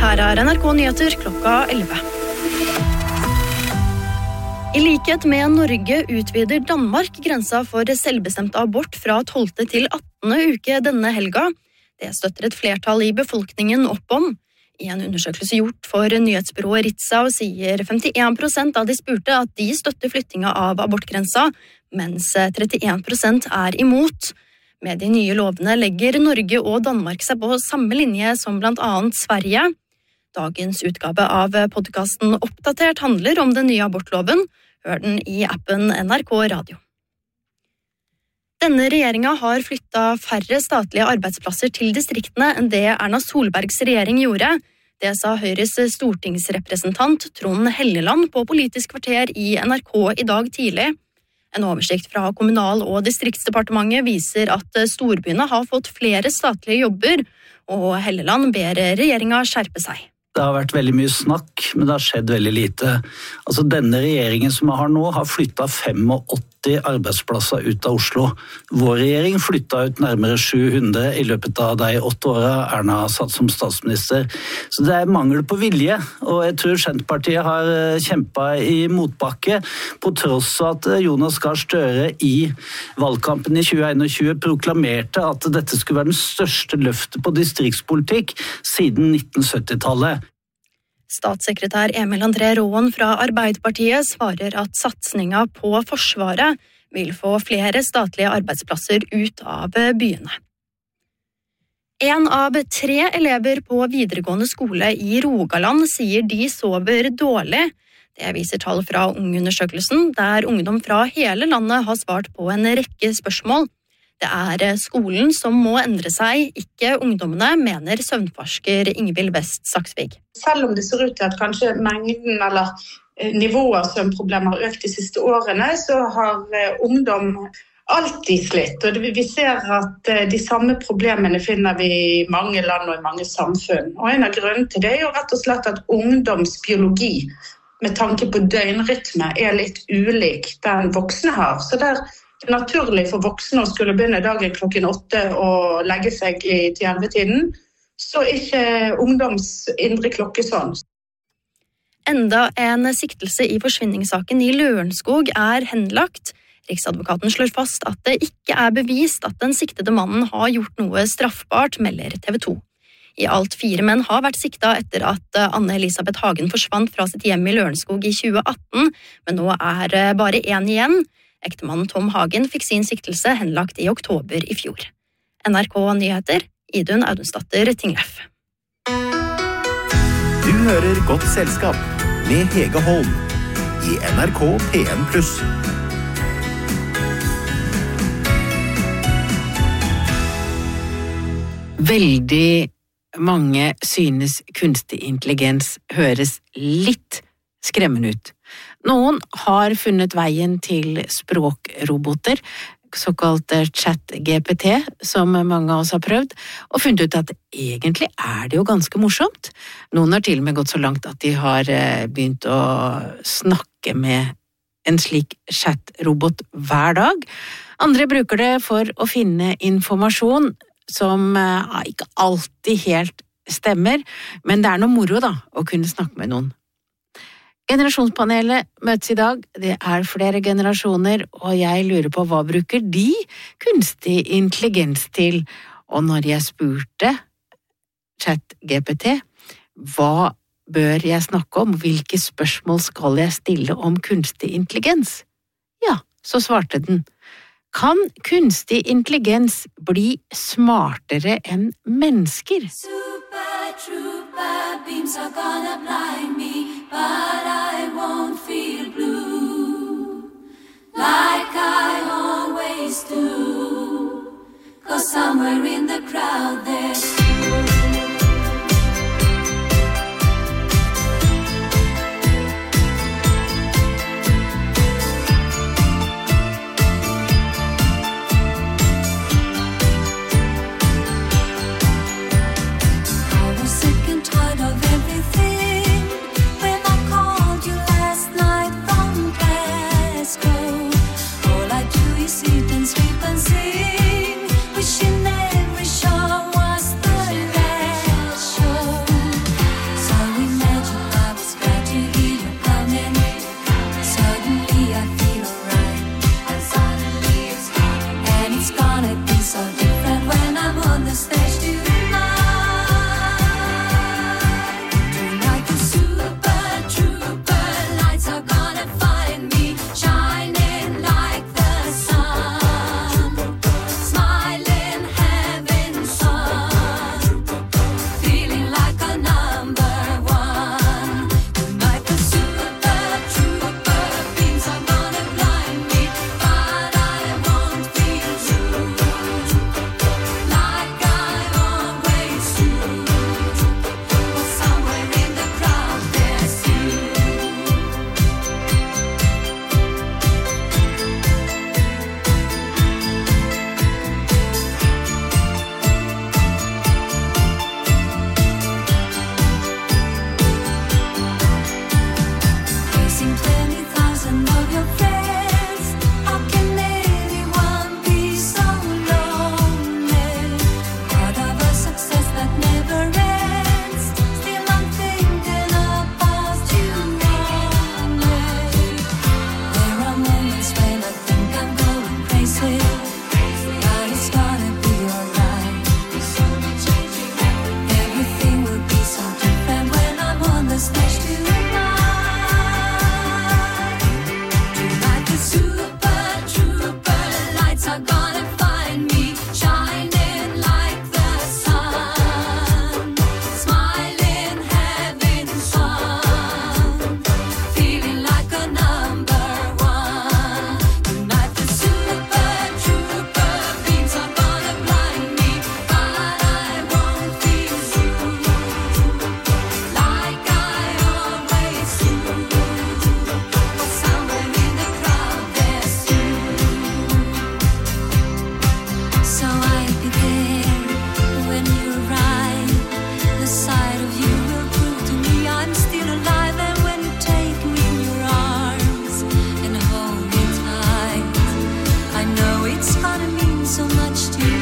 Her NRK Nyheter klokka 11. I likhet med Norge utvider Danmark grensa for selvbestemt abort fra 12. til 18. uke denne helga. Det støtter et flertall i befolkningen opp om. I en undersøkelse gjort for nyhetsbyrået Ritzau sier 51% av de spurte at de støtter flyttinga av abortgrensa, mens 31% er imot. Med de nye lovene legger Norge og Danmark seg på samme linje som blant annet Sverige. Dagens utgave av podcasten Oppdatert handler om den nye abortloven. Hør den i appen NRK Radio. Denne regjeringen har flyttet færre statlige arbeidsplasser til distriktene enn det Erna Solbergs regjering gjorde. Det sa Høyres stortingsrepresentant Trond Helleland på Politisk kvarter i NRK i dag tidlig. En oversikt fra Kommunal- og distriktsdepartementet viser at storbyene har fått flere statlige jobber, og Helleland ber regjeringen skjerpe seg. Det har vært veldig mye snakk, men det har skjedd veldig lite. Altså denne regjeringen som vi har nå, har flyttet 85 arbeidsplasser ut av Oslo. Vår regjering flyttet ut nærmere 700 i løpet av de 8 årene Erna satt som statsminister. Så det er mangel på vilje, og jeg tror Senterpartiet har kjempet i motbakke, på tross av at Jonas Gahr Støre i valgkampen i 2021 proklamerte at dette skulle være den største løftet på distriktspolitikk siden 1970-tallet. Statssekretær Emil André Raaen fra Arbeiderpartiet svarer at satsninga på Forsvaret vil få flere statlige arbeidsplasser ut av byene. 1 av 3 elever på videregående skole i Rogaland sier de sover dårlig. Det viser tall fra Ung-undersøkelsen, der ungdom fra hele landet har svart på en rekke spørsmål. Det er skolen som må endre seg, ikke ungdommene, mener søvnforsker Ingvild West Saksvig. Selv om det ser ut til at kanskje mengden eller nivået av søvnproblemer har økt de siste årene, så har ungdom alltid slitt. Og vi ser at de samme problemene finner vi i mange land og i mange samfunn. Og en av grunnene til det er jo rett og slett at ungdoms biologi med tanke på døgnrytme er litt ulik den voksne har. Så det er naturlig for voksne å skulle begynne dagen klokken 8 og legge seg i 11-tiden, så ikke ungdoms indre klokke sånn. Enda en siktelse i forsvinningssaken i Lørenskog er henlagt. Riksadvokaten slår fast at det ikke er bevist at den siktede mannen har gjort noe straffbart, melder TV 2. I alt 4 menn har vært siktet etter at Anne Elisabeth Hagen forsvant fra sitt hjem i Lørenskog i 2018, men nå er bare 1 igjen. Ektemannen Tom Hagen fikk sin siktelse henlagt i oktober i fjor. NRK Nyheter, Idun Audunstatter Tinglef. Du hører Godt selskap med Hege Holm i NRK P1+. Veldig mange synes kunstig intelligens høres litt skremmende ut. Noen har funnet veien til språkroboter, såkalt chat-GPT, som mange av oss har prøvd, og funnet ut at egentlig er det jo ganske morsomt. Noen har til og med gått så langt at de har begynt å snakke med en slik chat-robot hver dag. Andre bruker det for å finne informasjon som ikke alltid helt stemmer, men det er noe moro da, å kunne snakke med noen. Generasjonspanelet møtes i dag, det er flere generasjoner, og jeg lurer på hva bruker de kunstig intelligens til? Og når jeg spurte ChatGPT, hva bør jeg snakke om? Hvilke spørsmål skal jeg stille om kunstig intelligens? Ja, så svarte den. Kan kunstig intelligens bli smartere enn mennesker? Super trooper beams are gonna blind me, but I won't feel blue like I always do, 'cause somewhere in the crowd there's you. Sleep and sing, wishing every show was the it's gonna mean so much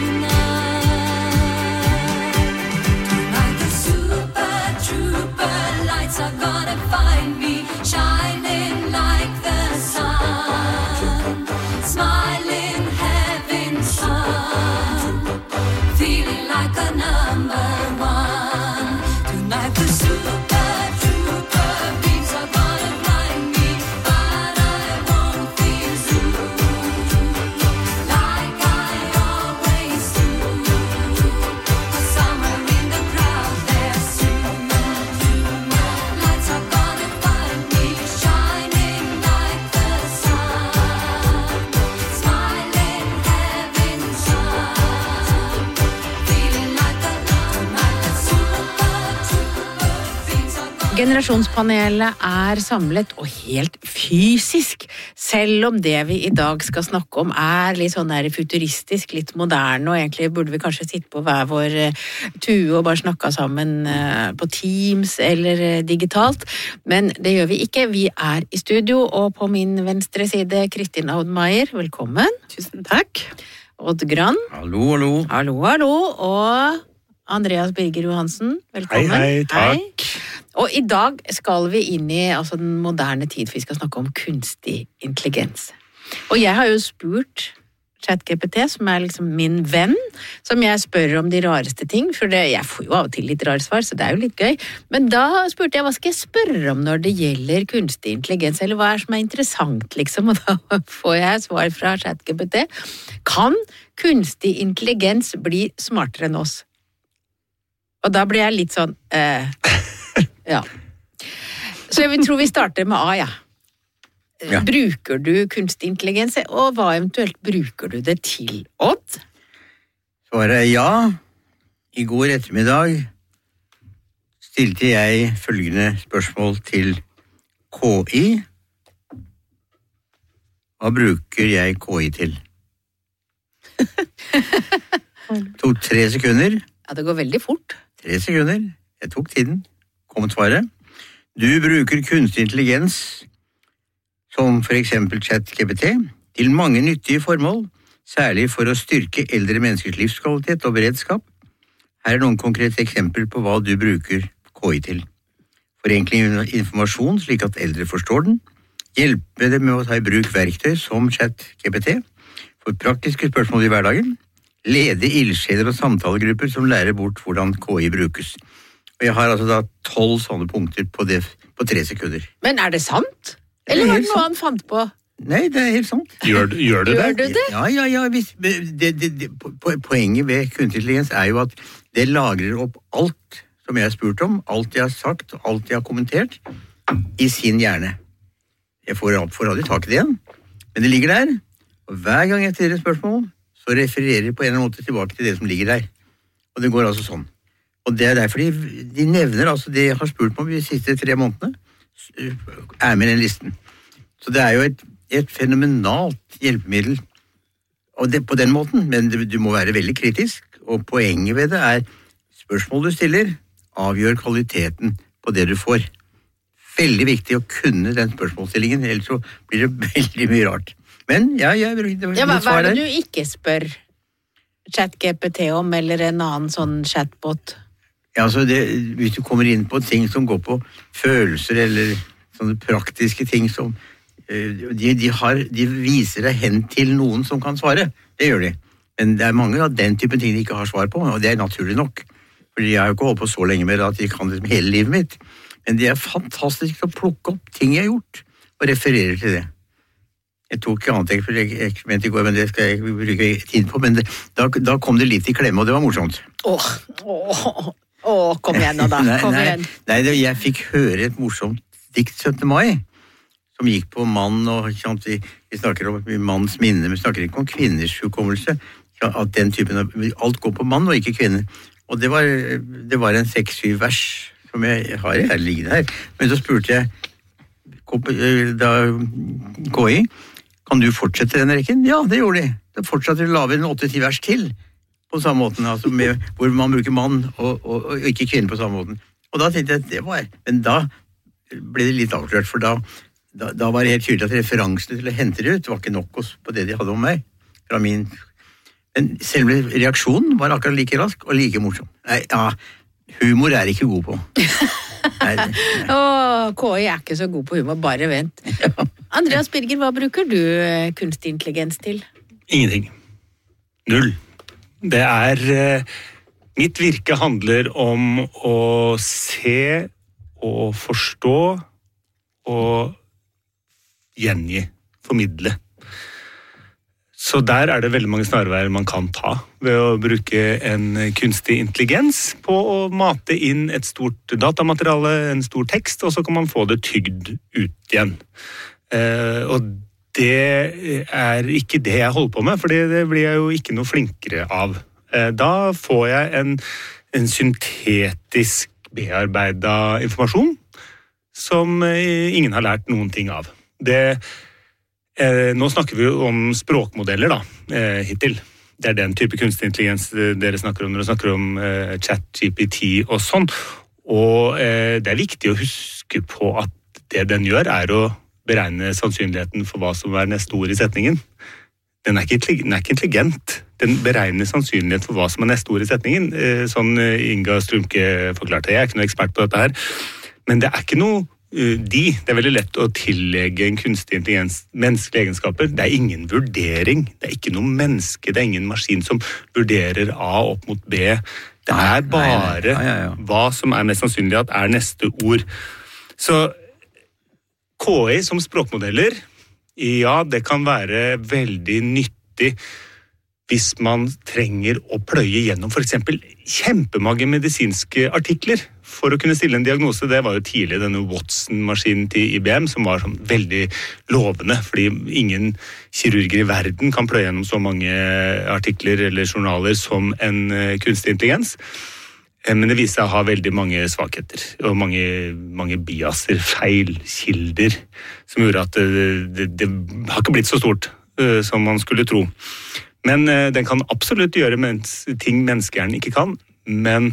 tonight. Tonight the super trooper lights are gonna find me shining like the sun, smiling heaven's sun, feeling like a number one. Tonight the super trooper beams are gonna blind me, but I won't feel blue like I always do. 'Cause somewhere in the crowd there's soon lights are gonna find me shining like the sun, smiling heaven's sun, feeling like a super trooper beams are gonna. Generasjonspanelet er samlet og helt fysisk, selv om det vi i dag skal snakke om er litt sånn der futuristisk, litt moderne, og egentlig burde vi kanskje sitte på hver vår tue og bare snakka sammen på Teams eller digitalt, men det gjør vi ikke. Vi er i studio, og på min venstre side Kristin Audmeier, velkommen. Tusen takk. Odd Gran. Hallo, hallo. Hallo, hallo, og Andreas Birger Johansen, velkommen. Hei, takk. Og i dag skal vi inn i den moderne tid, for vi skal snakke om kunstig intelligens. Og jeg har jo spurt ChatGPT, som er liksom min venn, som jeg spør om de rareste ting, for jeg får jo av og til litt rare svar, så det er jo litt gøy. Men da spurte jeg, hva skal jeg spørre om når det gjelder kunstig intelligens, eller hva som er interessant, liksom, og da får jeg svar fra ChatGPT. Kan kunstig intelligens bli smartere enn oss? Og da blir jeg litt sånn, ja. Så jeg tror vi starter med A, ja. Ja. Bruker du kunstig intelligens, og hva eventuelt bruker du det til, Odd? Svaret er ja. I går ettermiddag stilte jeg følgende spørsmål til KI. Hva bruker jeg KI til? Tok 3 sekunder. Ja, det går veldig fort. 3 sekunder. Jeg tok tiden. Kom svaret. Du bruker kunstig intelligens, som for eksempel ChatGPT, til mange nyttige formål, særlig for å styrke eldre menneskers livskvalitet og beredskap. Her er noen konkrete eksempler på hva du bruker KI til. Forenkling informasjon slik at eldre forstår den, hjelpe dem med å ta i bruk verktøy som ChatGPT, for praktiske spørsmål i hverdagen, lede ildsjeler og samtalegrupper som lærer bort hvordan KI brukes. Og jeg har altså da 12 sånne punkter på det på 3 sekunder. Men er det sant? Eller var det noe han fant på? Nei, det er helt sant. Gjør du det? Gjør du det? Ja. Poenget ved kunstig intelligens er jo at det lagrer opp alt som jeg har spurt om, alt jeg har sagt, alt jeg har kommentert, i sin hjerne. Jeg får aldri tak i det igjen, men det ligger der, og hver gang jeg stiller et spørsmål, så refererer jeg på en eller annen måte tilbake til det som ligger der. Og det går altså sånn. Og det er derfor de nevner altså det jeg har spurt om de siste 3 månedene, er med i den listen. Så det er jo et fenomenalt hjelpemiddel, og det på den måten, men du må være veldig kritisk, og poenget ved det er spørsmål du stiller, avgjør kvaliteten på det du får. Veldig viktig å kunne den spørsmålsstillingen, ellers så blir det veldig mye rart. Men hva er det du ikke spør ChatGPT om, eller en annen sånn chatbot? Ja, altså hvis du kommer inn på ting som går på følelser, eller sånne praktiske ting som de viser deg hen til noen som kan svare. Det gjør de. Men det er mange av den typen ting de ikke har svar på, og det er naturlig nok. Fordi jeg har jo ikke holdt på så lenge med at de kan det hele livet mitt. Men det er fantastisk å plukke opp ting jeg har gjort, og referere til det. Jeg tok ikke annet eksperiment i går, men det skal jeg bruke tid på, men da kom det litt i klemme, og det var morsomt. Kom igjen nå da, kom igjen. Nei, jeg fikk høre et morsomt dikt 17. mai, som gikk på mann, og vi snakker om mannens minne, vi snakker ikke om kvinners hukommelse, at den typen av, alt går på mann og ikke kvinne. Og det var en 6-7 vers som jeg har liggende her. Men så spurte jeg da KI, kan du fortsette denne rekken? Ja, det gjorde de. Det fortsatte å lave en 8-10 vers til på samme måten, altså hvor man bruker mann og ikke kvinne på samme måten. Og da tenkte jeg at det var, men da ble det litt avklart, for da var det helt tydelig at referansene til å hente det ut var ikke nok på det de hadde om meg. fra min... Men selve reaksjonen var akkurat like rask og like morsom. Nei, ja, humor er ikke god på. Nei. KI er ikke så god på humor, bare vent. Andreas Birger, hva bruker du kunstig intelligens til? Ingenting. Null. Det mitt virke handler om å se og forstå og gjengi, formidle. Så der det veldig mange snarveier man kan ta ved å bruke en kunstig intelligens på å mate inn et stort datamateriale, en stor tekst, og så kan man få det tygd ut igjen. Og det ikke det jeg holder på med, for det blir jeg jo ikke noe flinkere av. Da får jeg en syntetisk bearbeidet informasjon som ingen har lært noen ting av. Nå snakker vi jo om språkmodeller da, hittil. Det den type kunstig intelligens dere snakker om når dere snakker om ChatGPT og sånn. Og det viktig å huske på at det den gjør å beregne sannsynligheten for hva som neste ord i setningen. Den ikke intelligent. Den beregner sannsynlighet for hva som neste ord i setningen. Sånn Inga Strumke forklarte. Jeg ikke noe ekspert på dette her. Men det ikke noe det veldig lett å tillegge en kunstig intelligens menneskelige egenskaper. Det ingen vurdering. Det ikke noe menneske. Det ingen maskin som vurderer A opp mot B. Det bare hva som mest sannsynlig at neste ord. Så KI som språkmodeller, ja, det kan være veldig nyttig hvis man trenger å pløye gjennom for eksempel kjempemange medisinske artikler for å kunne stille en diagnose. Det var jo tidlig denne Watson-maskinen til IBM som var sånn veldig lovende, fordi ingen kirurger i verden kan pløye gjennom så mange artikler eller journaler som en kunstig intelligens. Men det viser seg å ha veldig mange svakheter og mange biaser, feilkilder, som gjorde at det har ikke blitt så stort som man skulle tro. Men den kan absolutt gjøre ting menneskehjernen ikke kan, men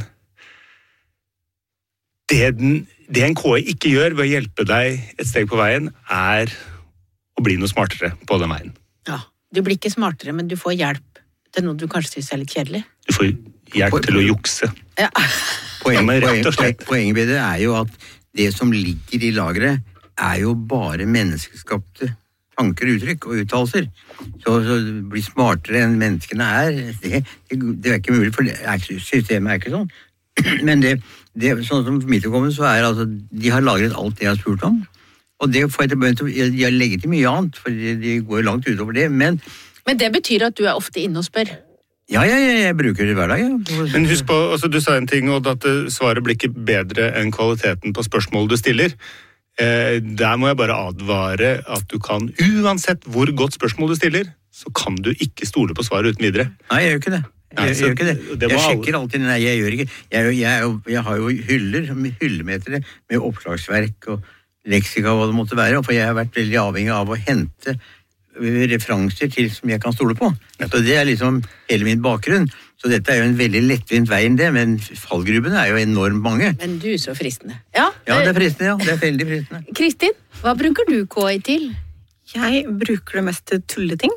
det en KI ikke gjør ved å hjelpe deg et steg på veien, å bli noe smartere på den veien. Ja, du blir ikke smartere, men du får hjelp til noe du kanskje synes litt kjedelig. Du får hjelp til å jukse. Ja. Poenget med det jo at det som ligger i lageret jo bare menneskeskapte tanker, uttrykk og uttalelser. Så bli smartere enn menneskene det ikke mulig, for systemet ikke sånn. Men sånn som for mitt vedkommende, så altså, de har lagret alt det jeg har spurt om, og det får jeg de har legget til mye annet, for de går langt utover det, men det betyr at du ofte inne og spør? Ja, jeg bruker det hver dag. Ja. Men husk på, du sa en ting, og at svaret blir ikke bedre enn kvaliteten på spørsmål du stiller. Der må jeg bare advare at du kan, uansett hvor godt spørsmål du stiller, så kan du ikke stole på svaret uten videre. Nei, jeg gjør ikke det. Jeg sjekker alltid. Nei, jeg gjør ikke. Jeg har jo hyllemetere med oppslagsverk og leksika, hva det måtte være, for jeg har vært veldig avhengig av å hente referanser til som jeg kan stole på. Så det liksom hele min bakgrunn. Så dette jo en veldig lettvint vei enn det, men fallgrubbene jo enormt mange. Men du så fristende. Ja, det fristende, ja. Det veldig fristende. Kristin, hva bruker du KI til? Jeg bruker det mest til tulleting.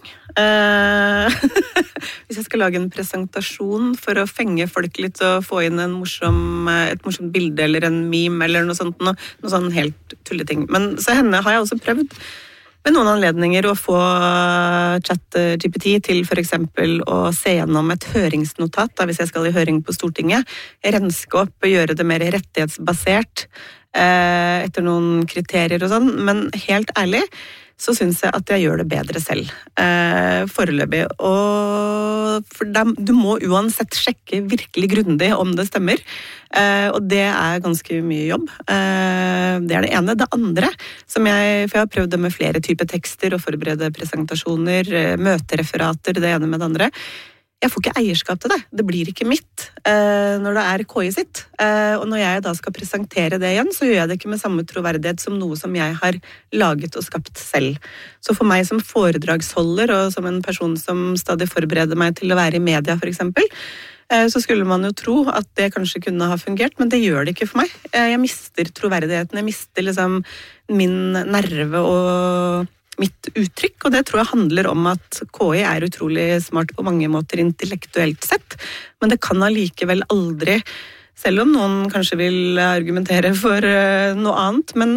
Hvis jeg skal lage en presentasjon for å fenge folk litt og få inn et morsomt bilde eller en meme eller noe sånt, noe sånn helt tulleting. Men så henne har jeg også prøvd med noen anledninger å få ChatGPT til for eksempel å se gjennom et høringsnotat hvis jeg skal i høring på Stortinget, renske opp og gjøre det mer rettighetsbasert etter noen kriterier og sånn, men helt ærlig så synes jeg at jeg gjør det bedre selv, foreløpig. For du må uansett sjekke virkelig grundig om det stemmer, og det ganske mye jobb. Det det ene. Det andre, for jeg har prøvd det med flere typer tekster og forberede presentasjoner, møtereferater, det ene med det andre. Jeg får ikke eierskap til det. Det blir ikke mitt når det KI sitt. Og når jeg da skal presentere det igjen, så gjør jeg det ikke med samme troverdighet som noe som jeg har laget og skapt selv. Så for meg som foredragsholder, og som en person som stadig forbereder meg til å være i media for eksempel, så skulle man jo tro at det kanskje kunne ha fungert, men det gjør det ikke for meg. Jeg mister troverdigheten, jeg mister liksom min nerve og mitt uttrykk, og det tror jeg handler om at KI er utrolig smart på mange måter intellektuelt sett, men det kan allikevel aldri, selv om noen kanskje vil argumentere for noe annet, men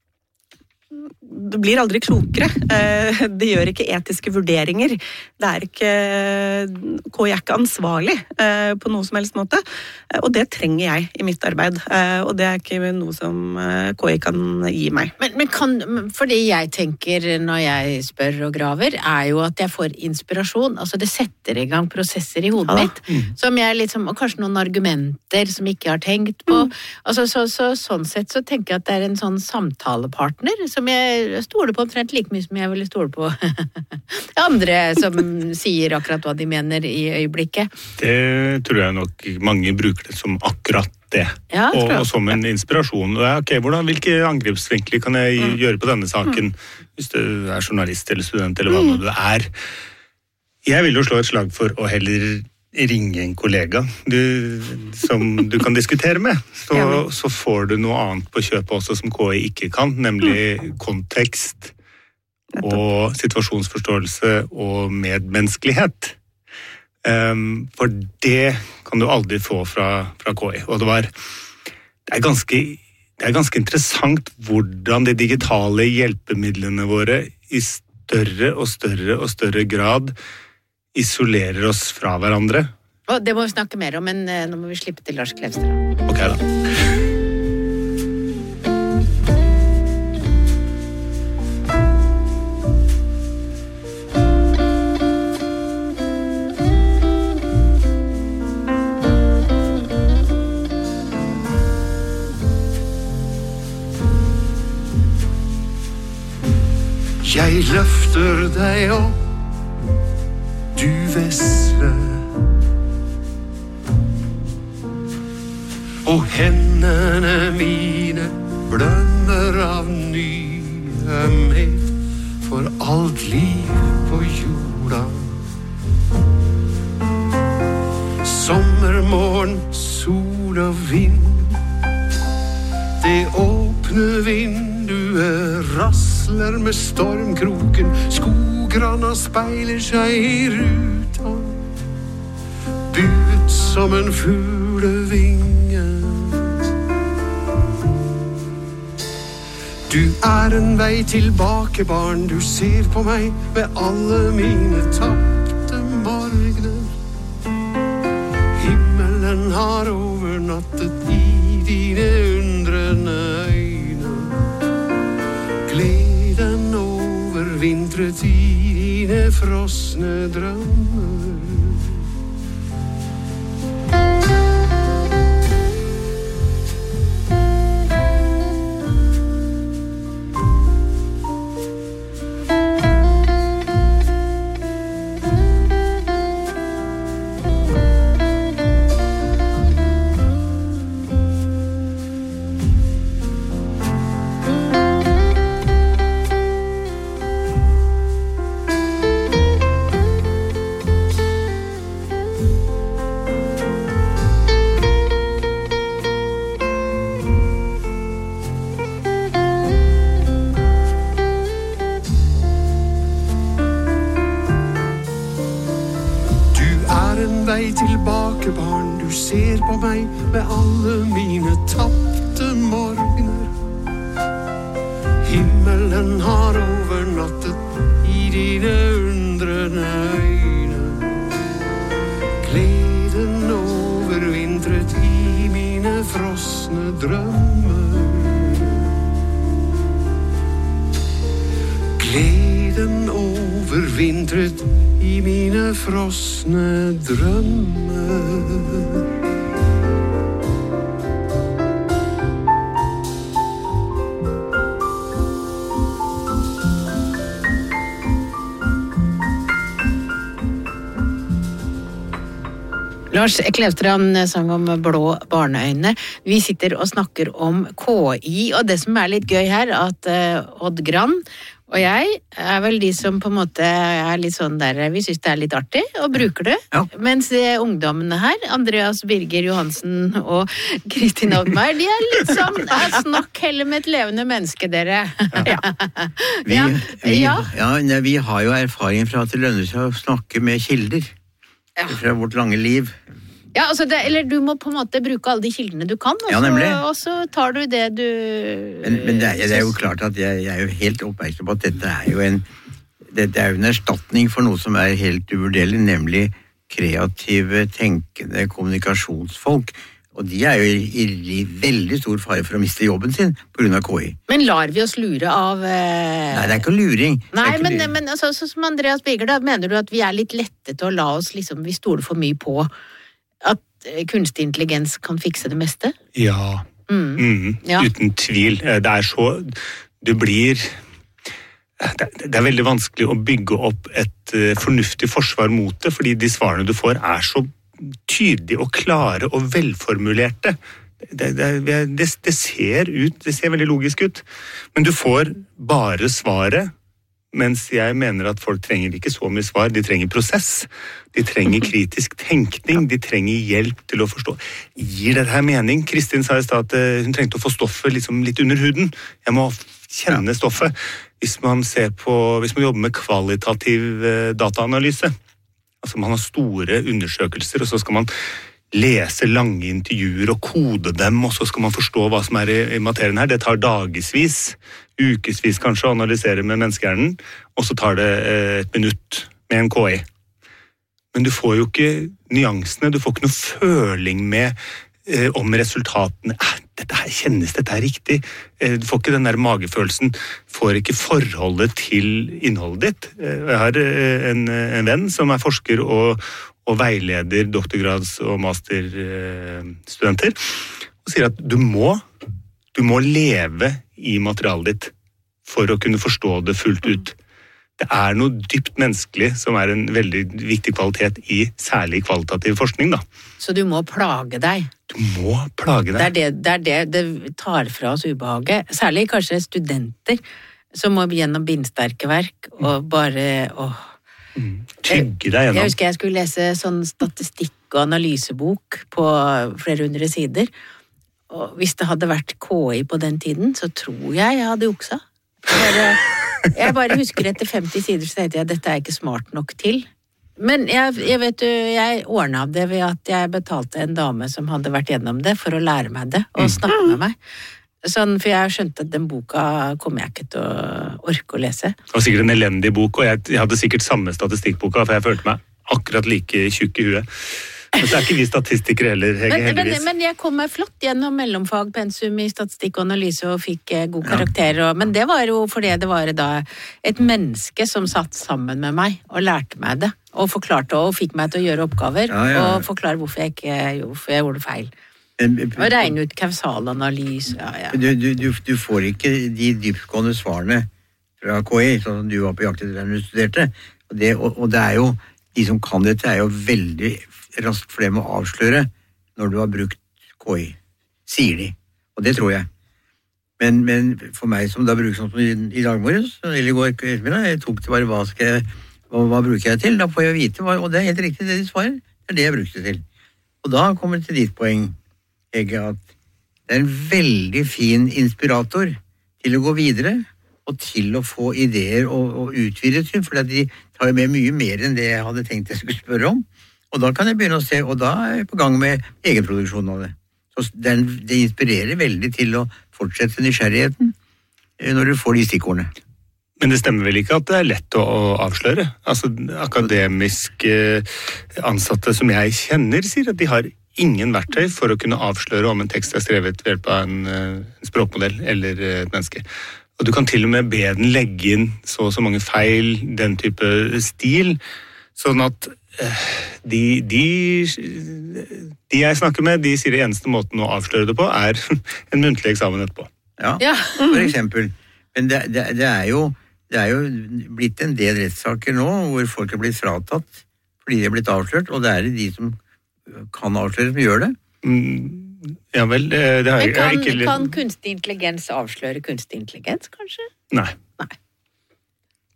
det blir aldri klokere. Det gjør ikke etiske vurderinger. Det er ikke, KI er ikke ansvarlig på noe som helst måte, og det trenger jeg i mitt arbeid, og det er ikke noe som KI kan gi meg. Men fordi jeg tenker når jeg spør og graver, er jo at jeg får inspirasjon, altså det setter i gang prosesser i hodet mitt, som jeg liksom, og kanskje noen argumenter som jeg ikke har tenkt på, altså sånn sett så tenker jeg at det er en sånn samtalepartner som jeg stoler på omtrent like mye som jeg ville stole på andre som sier akkurat hva de mener i øyeblikket. Det tror jeg nok mange bruker det som akkurat det, ja, og som en inspirasjon. Okay, hvilke angrepsvinkler kan jeg gjøre på denne saken, hvis du er journalist eller student, eller hva nå du er? Jeg vil jo slå et slag for å heller ringe en kollega som du kan diskutere med, så får du noe annet på kjøpet også som KI ikke kan, nemlig kontekst og situasjonsforståelse og medmenneskelighet. For det kan du aldri få fra KI. Og det er ganske interessant hvordan de digitale hjelpemidlene våre i større og større grad isolerer oss fra hverandre. Det må vi snakke mer om, men nå må vi slippe til Lars Klevstrand. Ok da. Jeg løfter deg opp, du vesle, og hendene mine blømmer av nyhet for alt liv på jorda. Sommermorgen, sol og vind, det åpne vinduet rasler med stormkroken, skograna speiler seg i ruta, buet som en fuglevinge. Du er en vei tilbake, barn, du ser på meg med alle mine tapte morgener. Himmelen har overnattet i dine undrende øyne, gleden overvintret i dine frosne drømmer. Tilbake, barn, du ser på meg med alle mine tapte morgener. Himmelen har overnattet i dine undrende øyne, gleden overvintret i mine frosne drømmer. Gleden overvintret i mine frosne drømmer. Lars Klevstrand sang om blå barneøyne. Vi sitter og snakker om KI, og det som er litt gøy her, at Odd Gran Og jeg vel de som på en måte litt sånn der, vi synes det litt artig, og bruker det. Ja. Mens ungdommene her, Andreas Birger Johansen og Kristin Oddmeier, de litt sånn, snakk heller med et levende menneske, dere. Ja. Vi har jo erfaring fra at det lønner seg å snakke med kilder. Fra vårt lange liv. Ja, altså eller du må på en måte bruke alle de kildene du kan, og så tar du det du... Men det er jo klart at jeg er jo helt oppmerksom på at dette er jo en erstatning for noe som er helt uvurderlig, nemlig kreative, tenkende kommunikasjonsfolk. Og de er jo i veldig stor fare for å miste jobben sin på grunn av KI. Men lar vi oss lure av... Nei, det er ikke luring. Nei, men altså, som Andreas Birger, da mener du at vi litt lette til å la oss, liksom, vi stoler for mye på at kunstig intelligens kan fikse det meste? Ja. Uten tvil. Det så... Det blir... Det veldig vanskelig å bygge opp et fornuftig forsvar mot det, fordi de svarene du får så tydelige og klare og velformulerte. Det ser veldig logisk ut. Men du får bare svaret, mens jeg mener at folk trenger ikke så mye svar, de trenger prosess, de trenger kritisk tenkning, de trenger hjelp til å forstå. Gir dette her mening? Kristin sa i stad at hun trengte å få stoffet liksom litt under huden. Jeg må kjenne stoffet. Hvis man jobber med kvalitativ dataanalyse, altså man har store undersøkelser, og så skal man lese lange intervjuer og kode dem, og så skal man forstå hva som i materien her. Det tar dagesvis, ukesvis kanskje å analysere med menneskehjernen, og så tar det 1 minutt med en KI. Men du får jo ikke nyansene, du får ikke noe føling med om resultatene. Dette her kjennes, dette er riktig. Du får ikke den der magefølelsen, får ikke forholdet til innholdet ditt. Jeg har en venn som forsker og veileder doktorgrads- og masterstudenter, og sier at du må leve i materialet ditt for å kunne forstå det fullt ut. Det noe dypt menneskelig som en veldig viktig kvalitet i særlig kvalitativ forskning, da. Så du må plage deg? Du må plage deg. Det tar fra oss ubehaget. Særlig kanskje studenter som må gjennom bindsterke verk og bare... Tygge deg gjennom. Jeg husker jeg skulle lese sånn statistikk- og analysebok på flere 100 sider, og hvis det hadde vært KI på den tiden, så tror jeg hadde juksa. Jeg bare husker etter 50 sider så tenkte jeg, dette ikke smart nok til. Men jeg ordnet det ved at jeg betalte en dame som hadde vært gjennom det for å lære meg det, og snakke med meg. Sånn, for jeg skjønte at den boka kommer jeg ikke til å orke å lese. Det var sikkert en elendig bok, og jeg hadde sikkert samme statistikkboka, for jeg følte meg akkurat like tjukk i huet. Men så ikke vi statistikere heller, heldigvis. Men jeg kom meg flott gjennom mellomfagpensum i statistikk og analyse og fikk god karakter. Men det var jo fordi det var da et menneske som satt sammen med meg og lærte meg det, og forklarte og fikk meg til å gjøre oppgaver, og forklare hvorfor jeg gjorde feil. Og regne ut kausalanalyse. Du får ikke de dyptgående svarene fra KI, sånn som du var på jakt etter da du studerte. Og det jo, de som kan dette jo veldig raskt for dem å avsløre når du har brukt KI, sier de. Og det tror jeg. Men for meg som da bruker sånn som i dag morges, eller i går ettermiddag, jeg tok det bare, hva bruker jeg til? Da får jeg vite, og det helt riktig det de svarer. Det det jeg brukte til. Og da kommer det til ditt poeng, Hege, at det en veldig fin inspirator til å gå videre, og til å få ideer og utvide syn, for de tar med mye mer enn det jeg hadde tenkt jeg skulle spørre om. Og da kan jeg begynne å se, og da jeg på gang med egenproduksjon av det. Så det inspirerer veldig til å fortsette nysgjerrigheten når du får de stikkordene. Men det stemmer vel ikke at det lett å avsløre? Altså, akademisk ansatte som jeg kjenner sier at de har ingen verktøy for å kunne avsløre om en tekst skrevet ved hjelp av en språkmodell eller et menneske. Og du kan til og med be den legge inn så mange feil, den type stil, sånn at de jeg snakker med, de sier det eneste måten å avsløre det på en muntlig eksamen etterpå. Ja, for eksempel. Men det jo blitt en del rettssaker nå, hvor folk har blitt fratatt fordi de har blitt avslørt, og det de som kan avsløre som gjør det. Ja vel, det har jeg ikke... Kan kunstig intelligens avsløre kunstig intelligens, kanskje? Nei.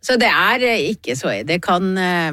Så det ikke så, det kan,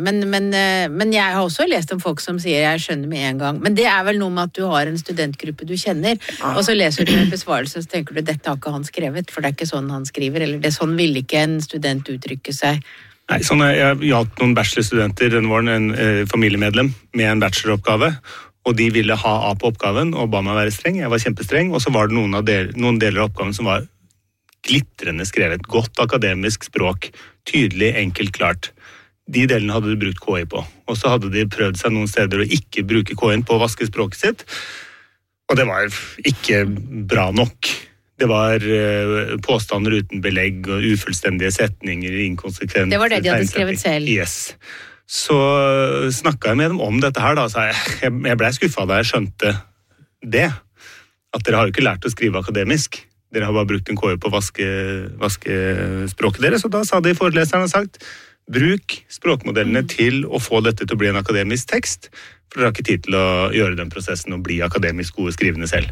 men jeg har også lest om folk som sier jeg skjønner med en gang, men det vel noe med at du har en studentgruppe du kjenner, og så leser du en besvarelse, så tenker du dette har ikke han skrevet, for det ikke sånn han skriver, eller det sånn vil ikke en student uttrykke seg. Nei, sånn jeg hjalp noen bachelorstudenter denne våren, en familiemedlem med en bacheloroppgave, og de ville ha A på oppgaven, og ba meg være streng, jeg var kjempestreng, og så var det noen deler av oppgaven som var glitrende skrevet, godt akademisk språk, tydelig, enkelt, klart. De delene hadde de brukt KI på, og så hadde de prøvd seg noen steder å ikke bruke KI på å vaske språket sitt, og det var ikke bra nok. Det var påstander uten belegg, og ufullstendige setninger, inkonsekvent. Det var det de hadde skrevet selv. Yes. Så snakket jeg med dem om dette her, da, så jeg ble skuffet da jeg skjønte det, at dere har jo ikke lært å skrive akademisk. Dere har bare brukt en KI på å vaske språket deres, og da sa de foreleserne sagt, bruk språkmodellene til å få dette til å bli en akademisk tekst, for dere har ikke tid til å gjøre den prosessen og bli akademisk gode skrivende selv.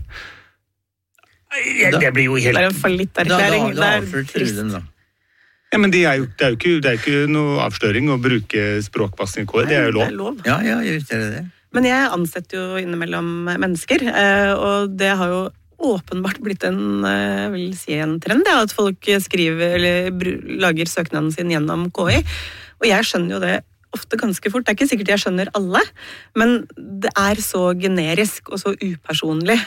Det blir jo helt... Det en fallitterklæring. Da avførte du den da. Ja, men det er jo ikke noe avsløring å bruke språkvaskning i KI, det er jo lov. Ja, jeg vet det. Men jeg ansetter jo innimellom mennesker, og det har jo åpenbart blitt en trend, at folk skriver eller lager søknaden sin gjennom KI, og jeg skjønner jo det ofte ganske fort. Det ikke sikkert jeg skjønner alle, men det så generisk og så upersonlig,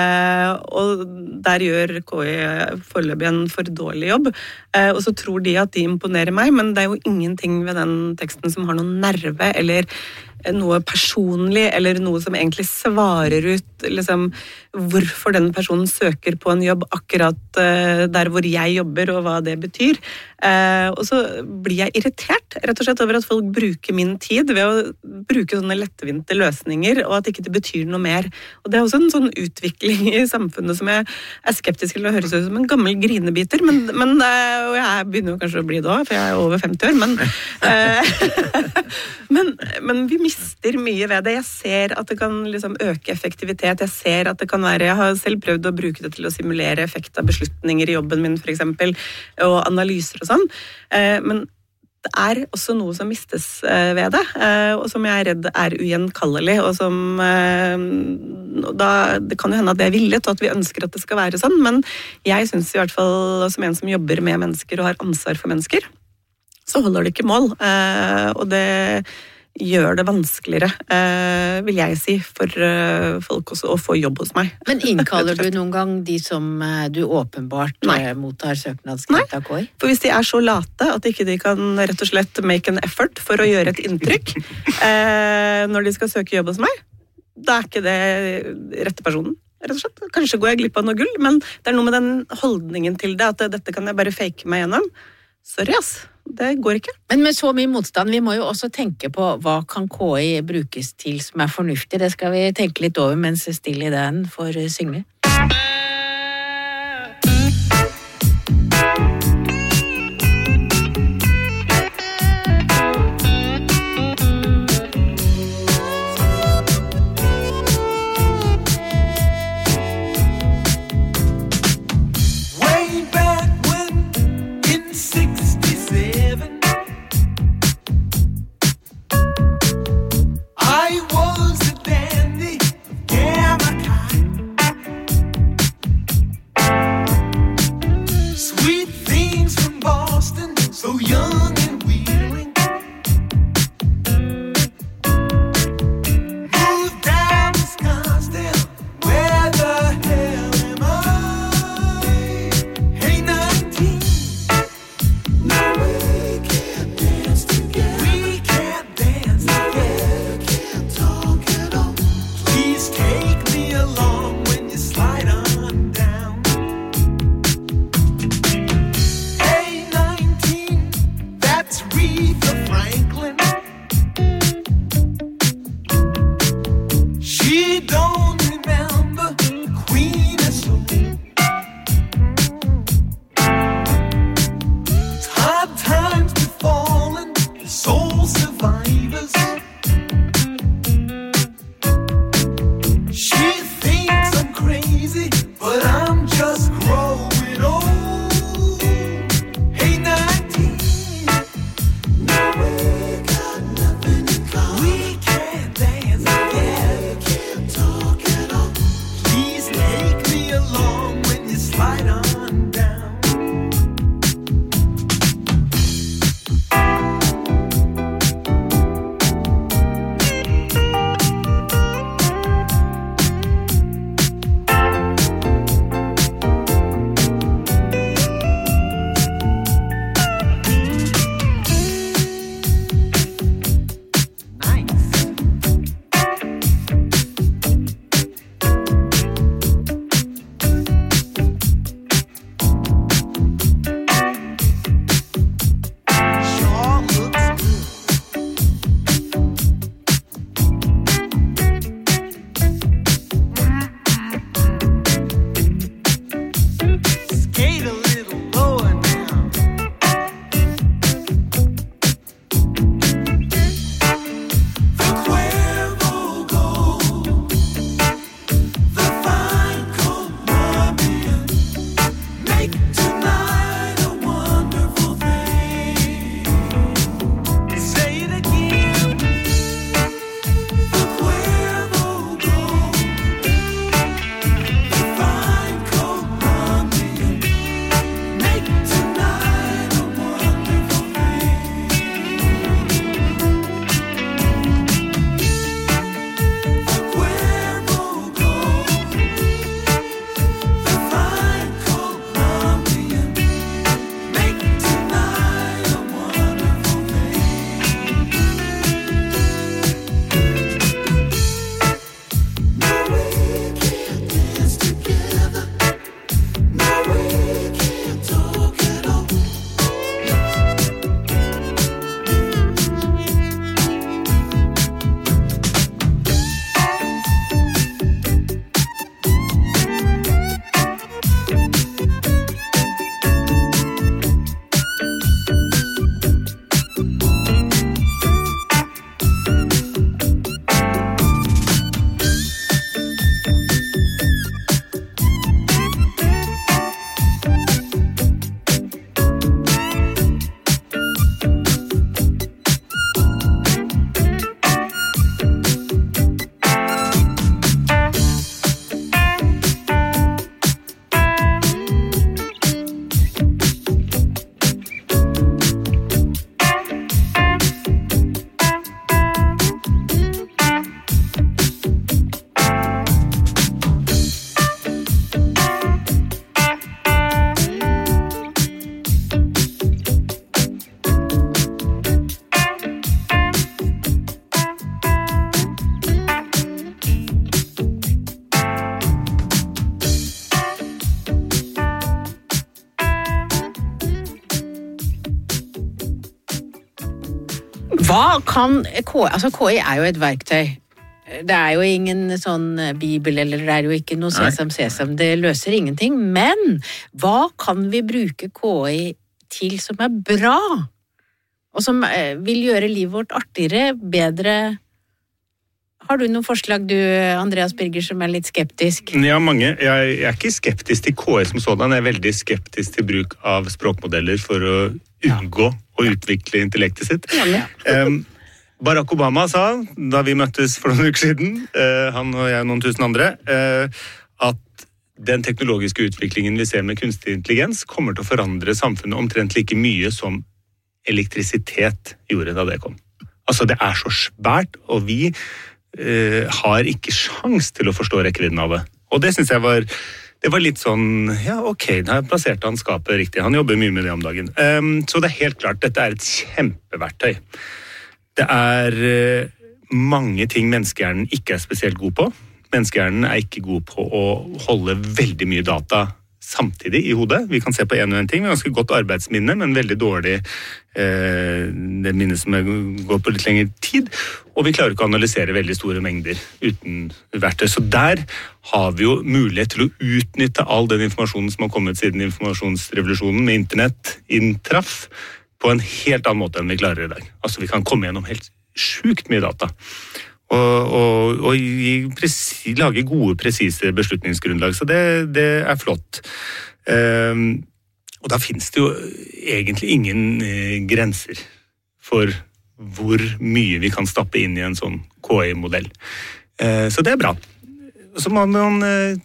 og der gjør KI foreløpig en for dårlig jobb, og så tror de at de imponerer meg, men det jo ingenting ved den teksten som har noen nerve, eller noe personlig, eller noe som egentlig svarer ut liksom, hvorfor den personen søker på en jobb akkurat der hvor jeg jobber, og hva det betyr. Og så blir jeg irritert, rett og slett, over at folk bruker min tid ved å bruke sånne lettvinte løsninger, og at ikke det betyr noe mer. Og det også en sånn utvikling i samfunnet som jeg skeptisk til å høres ut som en gammel grinebiter, men og jeg begynner jo kanskje å bli det også, for jeg over 50 år, men vi mister mye ved det. Jeg ser at det kan liksom øke effektivitet. Jeg ser at det kan være, jeg har selv prøvd å bruke det til å simulere effekt av beslutninger i jobben min, for eksempel, og analyser og sånn. Men det også noe som mistes ved det, og som jeg redd ugjenkallelig, og som det kan jo hende at det villet, og at vi ønsker at det skal være sånn, men jeg synes i hvert fall, som en som jobber med mennesker og har ansvar for mennesker, så holder det ikke mål, og det gjør det vanskeligere, vil jeg si, for folk også å få jobb hos meg. Men innkaller du noen gang de som du åpenbart mottar søknadsskrift av KI? For hvis de så late at ikke de kan rett og slett make an effort for å gjøre et inntrykk når de skal søke jobb hos meg, da ikke det rette personen. Rett og slett. Kanskje går jeg glipp av noe gull, men det noe med den holdningen til det, at dette kan jeg bare fake meg gjennom. Sorry, ass. Det går ikke. Men med så mye motstand, vi må jo også tenke på hva kan KI brukes til som fornuftig. Det skal vi tenke litt over mens Stille Dan får synge. Hva kan KI, altså KI er jo et verktøy. Det er jo ingen sånn bibel, eller det er jo ikke noe sesam, det løser ingenting. Men hva kan vi bruke KI til som er bra? Og som vil gjøre livet vårt artigere, bedre? Har du noen forslag, du, Andreas Birger, som er litt skeptisk? Ja, mange. Jeg er ikke skeptisk til KI som sådan. Jeg er veldig skeptisk til bruk av språkmodeller for å unngå å utvikle intellektet sitt. Barack Obama sa, da vi møttes for noen uker siden, han og jeg og noen tusen andre, at den teknologiske utviklingen vi ser med kunstig intelligens kommer til å forandre samfunnet omtrent like mye som elektrisitet gjorde da det kom. Altså, det er så svært, og vi har ikke sjans til å forstå rekkevidden av det. Og det synes jeg var litt sånn, ja, ok, da plasserte han skapet riktig. Han jobber mye med det om dagen. Så det er helt klart, dette er et kjempeverktøy. Det er mange ting menneskehjernen ikke er spesielt god på. Menneskehjernen er ikke god på å holde veldig mye data samtidig i hodet. Vi kan se på en og en ting. Vi har ganske godt arbeidsminne, men veldig dårlig det minnet som går på litt lengre tid. Og vi klarer ikke å analysere veldig store mengder uten verktøy. Så der har vi jo mulighet til å utnytte all den informasjonen som har kommet siden informasjonsrevolusjonen med internett inntraff, på en helt annen måte enn vi klarer i dag. Altså, vi kan komme gjennom helt sjukt mye data. Og lage gode, presise beslutningsgrunnlag. Så det er flott. Og da finnes det jo egentlig ingen grenser for hvor mye vi kan stappe inn i en sånn KI-modell. Så det er bra. Så må man...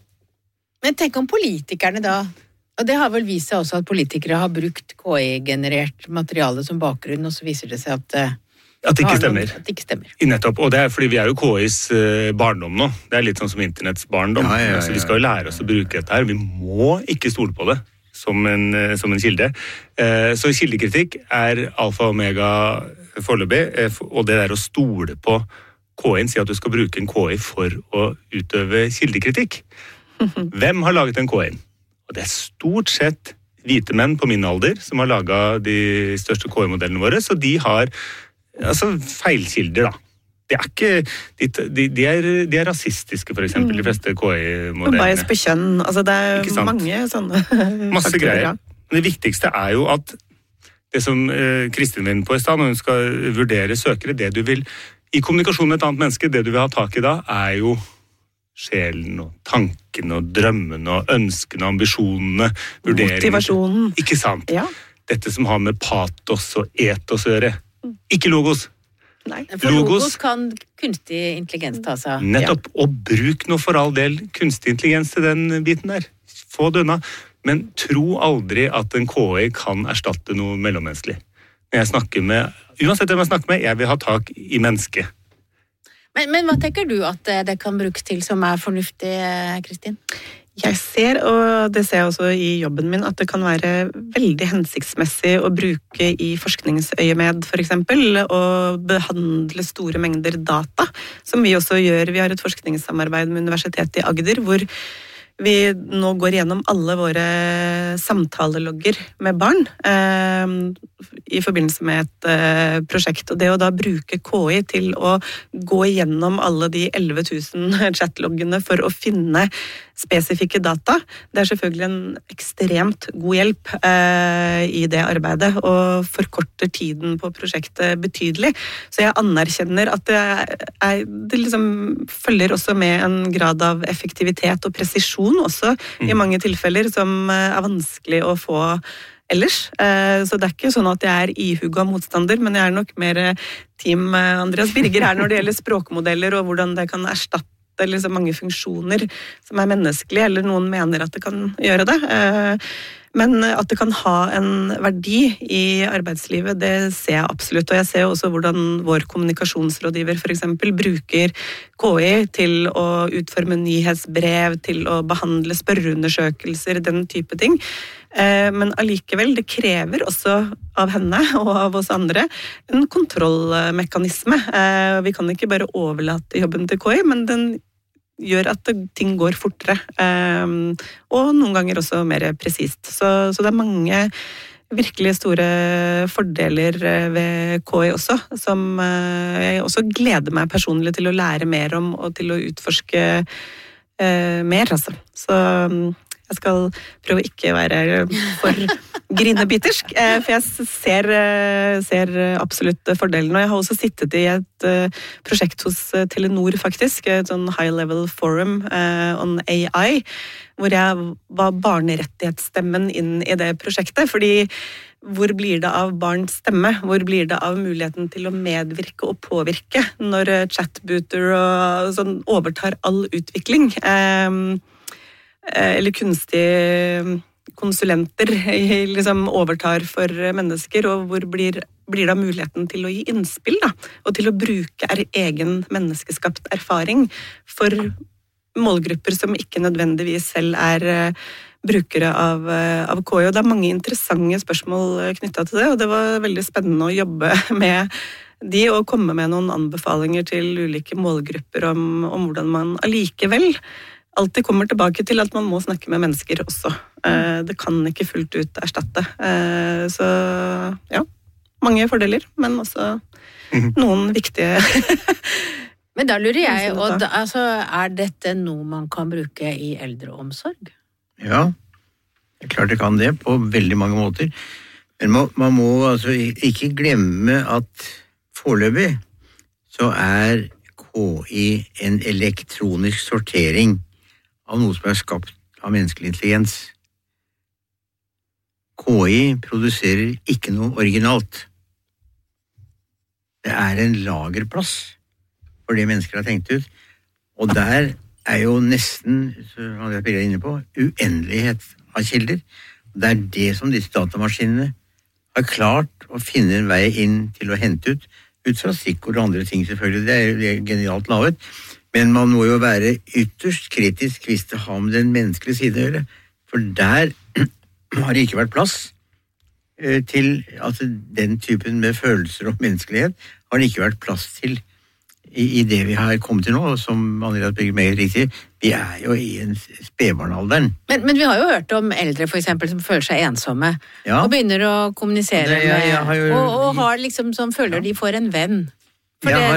Men tenk om politikerne da... Og det har vel vist seg også at politikere har brukt KI-generert materiale som bakgrunn, og så viser det seg at det ikke stemmer. At det ikke stemmer. Nettopp, og det er fordi vi er jo KIs barndom nå. Det er litt sånn som internetts barndom. Ja. Så vi skal jo lære oss å bruke dette her. Vi må ikke stole på det som en kilde. Så kildekritikk er alfa og omega foreløpig, og det der å stole på KI-en, si at du skal bruke en KI for å utøve kildekritikk. Hvem har laget en KI-en? Og det er stort sett hvite menn på min alder som har laget de største KI-modellene våre, så de har feilkilder da. Det er ikke, de er rasistiske for eksempel, de fleste KI-modellene. Og bias på kjønn, altså det er mange sånne masse greier. Men det viktigste er jo at det som Kristin var inne på i stedet, når hun skal vurdere søkere, det du vil, i kommunikasjon med et annet menneske, det du vil ha tak i da, er jo sjelen og tanken og drømmen og ønskene og ambisjonene, vurderingene. Motivasjonen. Ikke sant? Ja. Dette som har med patos og etos å gjøre. Ikke logos. Nei, for logos kan kunstig intelligens ta seg av. Nettopp, og bruk nå for all del kunstig intelligens til den biten der. Få det unna. Men tro aldri at en KI kan erstatte noe mellommenneskelig. Når jeg snakker med, uansett hvem jeg snakker med, jeg vil ha tak i mennesket. Men hva tenker du at det kan brukes til som er fornuftig, Kristin? Jeg ser, og det ser jeg også i jobben min, at det kan være veldig hensiktsmessig å bruke i forskningsøyemed, for eksempel, og behandle store mengder data, som vi også gjør. Vi har et forskningssamarbeid med Universitetet i Agder, hvor vi nå går gjennom alle våre samtalelogger med barn i forbindelse med et prosjekt. Og det å da bruke KI til å gå gjennom alle de 11 000 chatloggene for å finne spesifikke data, det er selvfølgelig en ekstremt god hjelp i det arbeidet, og forkorter tiden på prosjektet betydelig. Så jeg anerkjenner at det liksom følger også med en grad av effektivitet og presisjon også i mange tilfeller som er vanskelig å få ellers. Så det er ikke sånn at jeg er ihuga motstander, men jeg er nok mer team Andreas Birger her når det gjelder språkmodeller og hvordan det kan erstatte eller så mange funksjoner som er menneskelige, eller noen mener at det kan gjøre det. Men at det kan ha en verdi i arbeidslivet, det ser jeg absolutt. Og jeg ser også hvordan vår kommunikasjonsrådgiver for eksempel bruker KI til å utforme nyhetsbrev, til å behandle spørreundersøkelser, den type ting. Men allikevel, det krever også av henne og av oss andre en kontrollmekanisme. Vi kan ikke bare overlate jobben til KI, men den gjør at ting går fortere, og noen ganger også mer presist. Så det er mange virkelig store fordeler ved KI også, som jeg også gleder meg personlig til å lære mer om og til å utforske mer, altså. Så jeg skal prøve å ikke være for grinebitersk, for jeg ser absolutt fordelen. Og jeg har også sittet i et prosjekt hos Telenor, faktisk, et sånn high-level forum on AI, hvor jeg var barnerettighetsstemmen inn i det prosjektet, fordi hvor blir det av barns stemme? Hvor blir det av muligheten til å medvirke og påvirke når chatbooter og sånn overtar all utvikling? Eller kunstige konsulenter liksom overtar for mennesker, og hvor blir da muligheten til å gi innspill da, og til å bruke egen menneskeskapt erfaring for målgrupper som ikke nødvendigvis selv brukere av KI, og det mange interessante spørsmål knyttet til det, og det var veldig spennende å jobbe med de og komme med noen anbefalinger til ulike målgrupper om hvordan man allikevel alltid kommer tilbake til at man må snakke med mennesker også. Det kan ikke fullt ut erstatte. Så ja, mange fordeler, men også noen viktige. Men da lurer jeg, Odd, altså, dette noe man kan bruke i eldreomsorg? Ja, det er klart det kan det på veldig mange måter. Men man må altså ikke glemme at foreløpig så KI en elektronisk sortering av noe som skapt av menneskelig intelligens. KI produserer ikke noe originalt. Det en lagerplass for det mennesker har tenkt ut, og der jo nesten, som jeg er inne på, uendelighet av kilder. Det det som disse datamaskinene har klart å finne en vei inn til å hente ut fra stikkord og andre ting selvfølgelig. Det genialt laget. Men man må jo være ytterst kritisk hvis det har med den menneskelige siden å gjøre. For der har det ikke vært plass til altså den typen med følelser og menneskelighet har det ikke vært plass til i det vi har kommet til nå, som Andreas bygger meget riktig. Vi jo i en spedbarnalderen. Men vi har jo hørt om eldre for eksempel som føler seg ensomme, og begynner å kommunisere og har liksom som føler de får en venn. Jeg har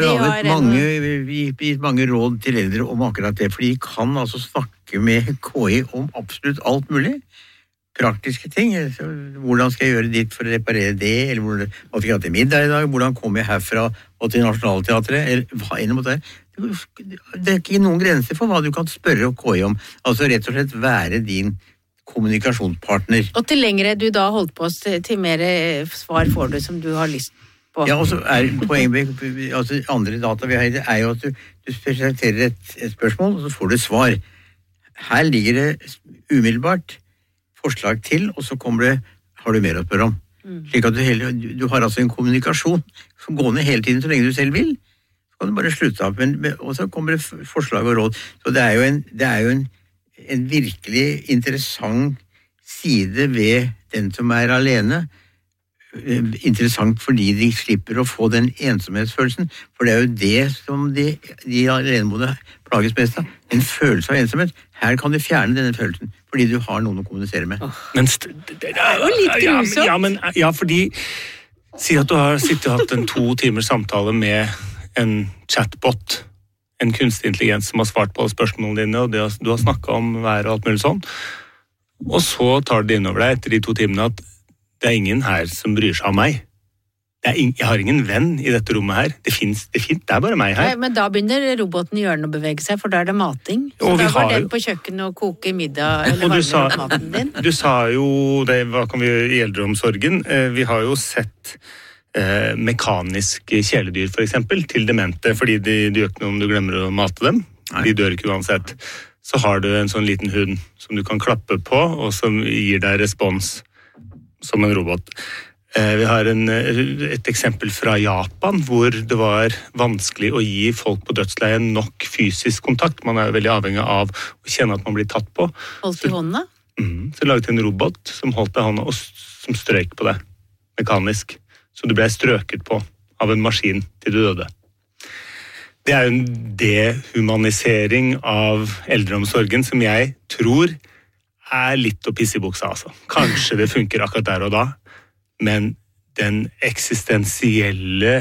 gitt mange råd til eldre om akkurat det, for de kan altså snakke med KI om absolutt alt mulig. Praktiske ting. Hvordan skal jeg gjøre ditt for å reparere det? Eller hvordan skal jeg ha til middag i dag? Hvordan kommer jeg herfra og til Nationaltheatret? Eller hva enn måtte det ikke noen grenser for hva du kan spørre KI om. Altså rett og slett være din kommunikasjonspartner. Og til lengre du da holdt på, til mer svar får du som du har lyst på. Ja, og så poenget altså andre data vi har jo at du presenterer et spørsmål, og så får du et svar. Her ligger det umiddelbart forslag til, og så kommer det, har du mer å spørre om. Slik at du har altså en kommunikasjon som går ned hele tiden så lenge du selv vil. Så kan du bare slutte av, og så kommer det forslag og råd. Så det jo en virkelig interessant side ved den som alene. Interessant fordi de slipper å få den ensomhetsfølelsen, for det jo det som de alenemodne plages mest av, en følelse av ensomhet. Her kan du fjerne denne følelsen, fordi du har noen å kommunisere med. Men det jo litt grusomt. Ja, fordi si at du har sittet og hatt en 2 timers samtale med en chatbot, en kunstig intelligens som har svart på alle spørsmålene dine, og du har snakket om vær og alt mulig sånn, og så tar det inn over deg etter de 2 timene at det ingen her som bryr seg om meg. Jeg har ingen venn i dette rommet her. Det er bare meg her. Nei, men da begynner roboten i hjørnet å bevege seg, for da det mating. Så da går den på kjøkkenet og koker middag eller varmer opp maten din. Du sa jo, hva kan vi gjøre i eldreomsorgen? Vi har jo sett mekanisk kjæledyr for eksempel, til demente, fordi de gjør ikke noe om du glemmer å mate dem. De dør ikke uansett. Så har du en sånn liten hund som du kan klappe på, og som gir deg respons som en robot. Vi har et eksempel fra Japan, hvor det var vanskelig å gi folk på dødsleiet nok fysisk kontakt. Man jo veldig avhengig av å kjenne at man blir tatt på. Holdt i hånda? Så laget en robot som holdt i hånda og som strøk på det, mekanisk. Så du ble strøket på av en maskin til du døde. Det jo en dehumanisering av eldreomsorgen som jeg tror litt å pisse i buksa, altså. Kanskje det funker akkurat der og da, men det eksistensielle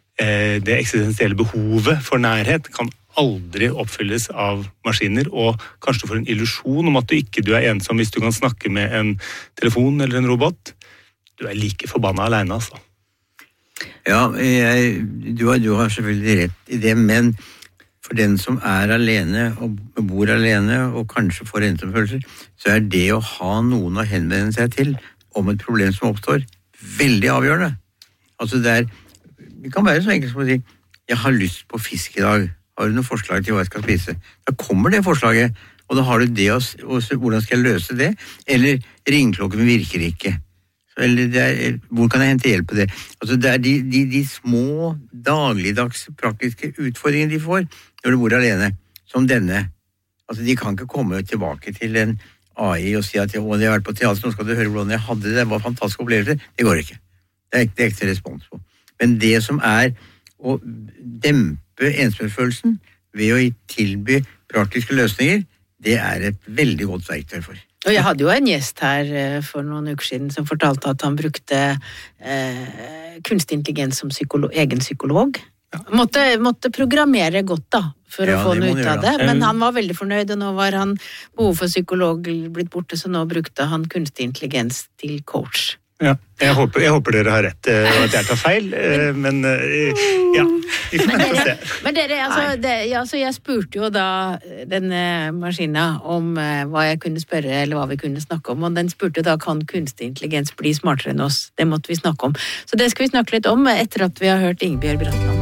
behovet for nærhet kan aldri oppfylles av maskiner, og kanskje du får en illusjon om at du er ensom hvis du kan snakke med en telefon eller en robot. Du er like forbanna alene, altså. Ja, du har selvfølgelig rett i det, men for den som er alene og bor alene og kanskje får ensomfølelser, så er det å ha noen å henvende seg til om et problem som oppstår veldig avgjørende. Altså det kan være så enkelt som å si, jeg har lyst på fisk i dag. Har du noen forslag til hva jeg skal spise? Da kommer det forslaget, og da har du det, og hvordan skal jeg løse det? Eller ringklokken virker ikke. Eller hvor kan jeg hente hjelp på det? Altså det er de små, dagligdags praktiske utfordringene de får når du bor alene, som denne. Altså de kan ikke komme tilbake til en AI og si at jeg har vært på teater, nå skal du høre hvordan jeg hadde det, det var en fantastisk opplevelse. Det går ikke. Det er ikke respons på. Men det som er å dempe ensomhetsfølelsen ved å tilby praktiske løsninger, det er et veldig godt verktøy for. Og jeg hadde jo en gjest her for noen uker siden som fortalte at han brukte kunstig intelligens som egen psykolog. Ja. Måtte programmere godt da, for å få noe ut av det, men han var veldig fornøyd, og nå var han behov for psykolog blitt borte, så nå brukte han kunstig intelligens til coach. Ja, jeg håper dere har rett, og at jeg tar feil, men ja, vi får ikke se. Men dere, altså jeg spurte jo da denne maskinen om hva jeg kunne spørre, eller hva vi kunne snakke om, og den spurte da, kan kunstig intelligens bli smartere enn oss? Det måtte vi snakke om. Så det skal vi snakke litt om etter at vi har hørt Ingebjørg Bratland.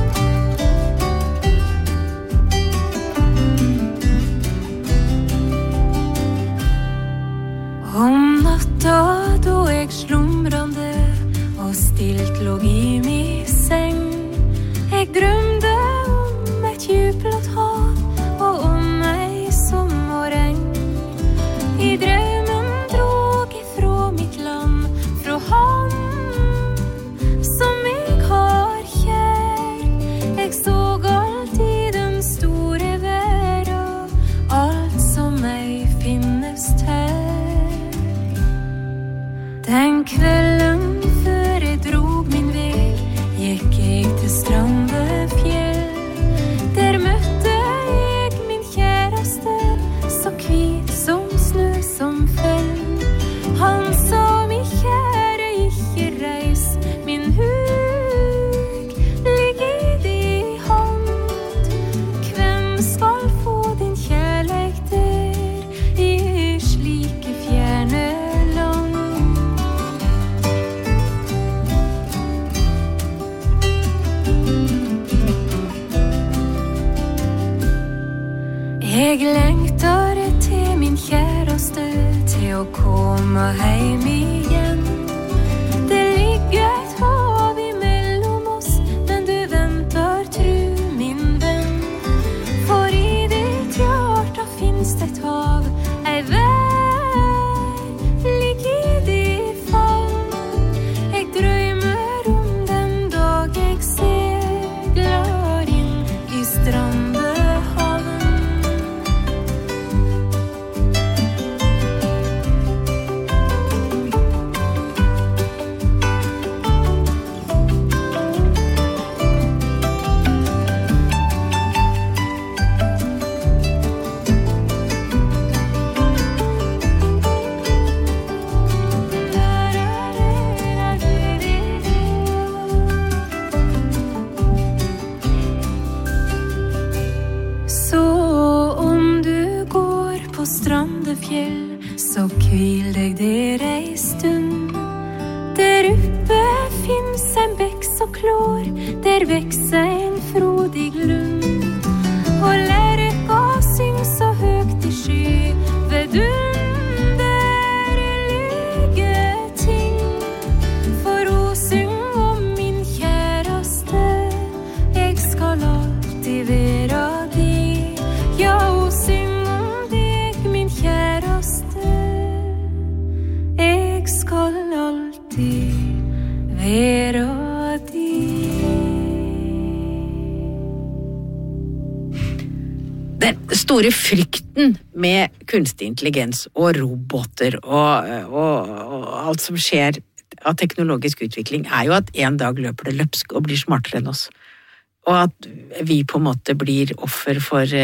Om natta da jeg slumrande og stilt låg i min seng, jeg drømte om et djupblått hav og om ei sommereng. I drømmen drog jeg fra mitt land, fra han som jeg har kjær. Jeg så alltid den store verden, alt som ei finnes her. Den kvelden før jeg drog min vei, gikk jeg til Strandefjell. Der møtte jeg min kjæreste, så hvit som snø som fell. Han sa, min kjære, ikke reis, min huk ligger i din hånd. Hvem skal få din kjærleik der i slike fjerne land? Jeg lengtar til min kjæreste, til å komme hjem igjen. Det ligger et hav imellom oss, men du venter, tru min venn. For i ditt hjerte finnes det et hav, ei vær ligger i ditt favn. Jeg drømmer om den dag jeg segler inn i Strandehavn. Strandefjell, så hvil deg der ei stund. Der uppe finnes en bekk så klår, der vekser en frodig lund. Og lerka syng så høgt i sky, ved underlige ting. For å synge om min kjæreste, jeg skal alltid være di. Ja, å synge kjæreste, jeg skal alltid være di. Den store frykten med kunstig intelligens og roboter og alt som skjer, av teknologisk utvikling er jo at en dag løper det løpsk og blir smartere enn oss. Og at vi på en måte blir offer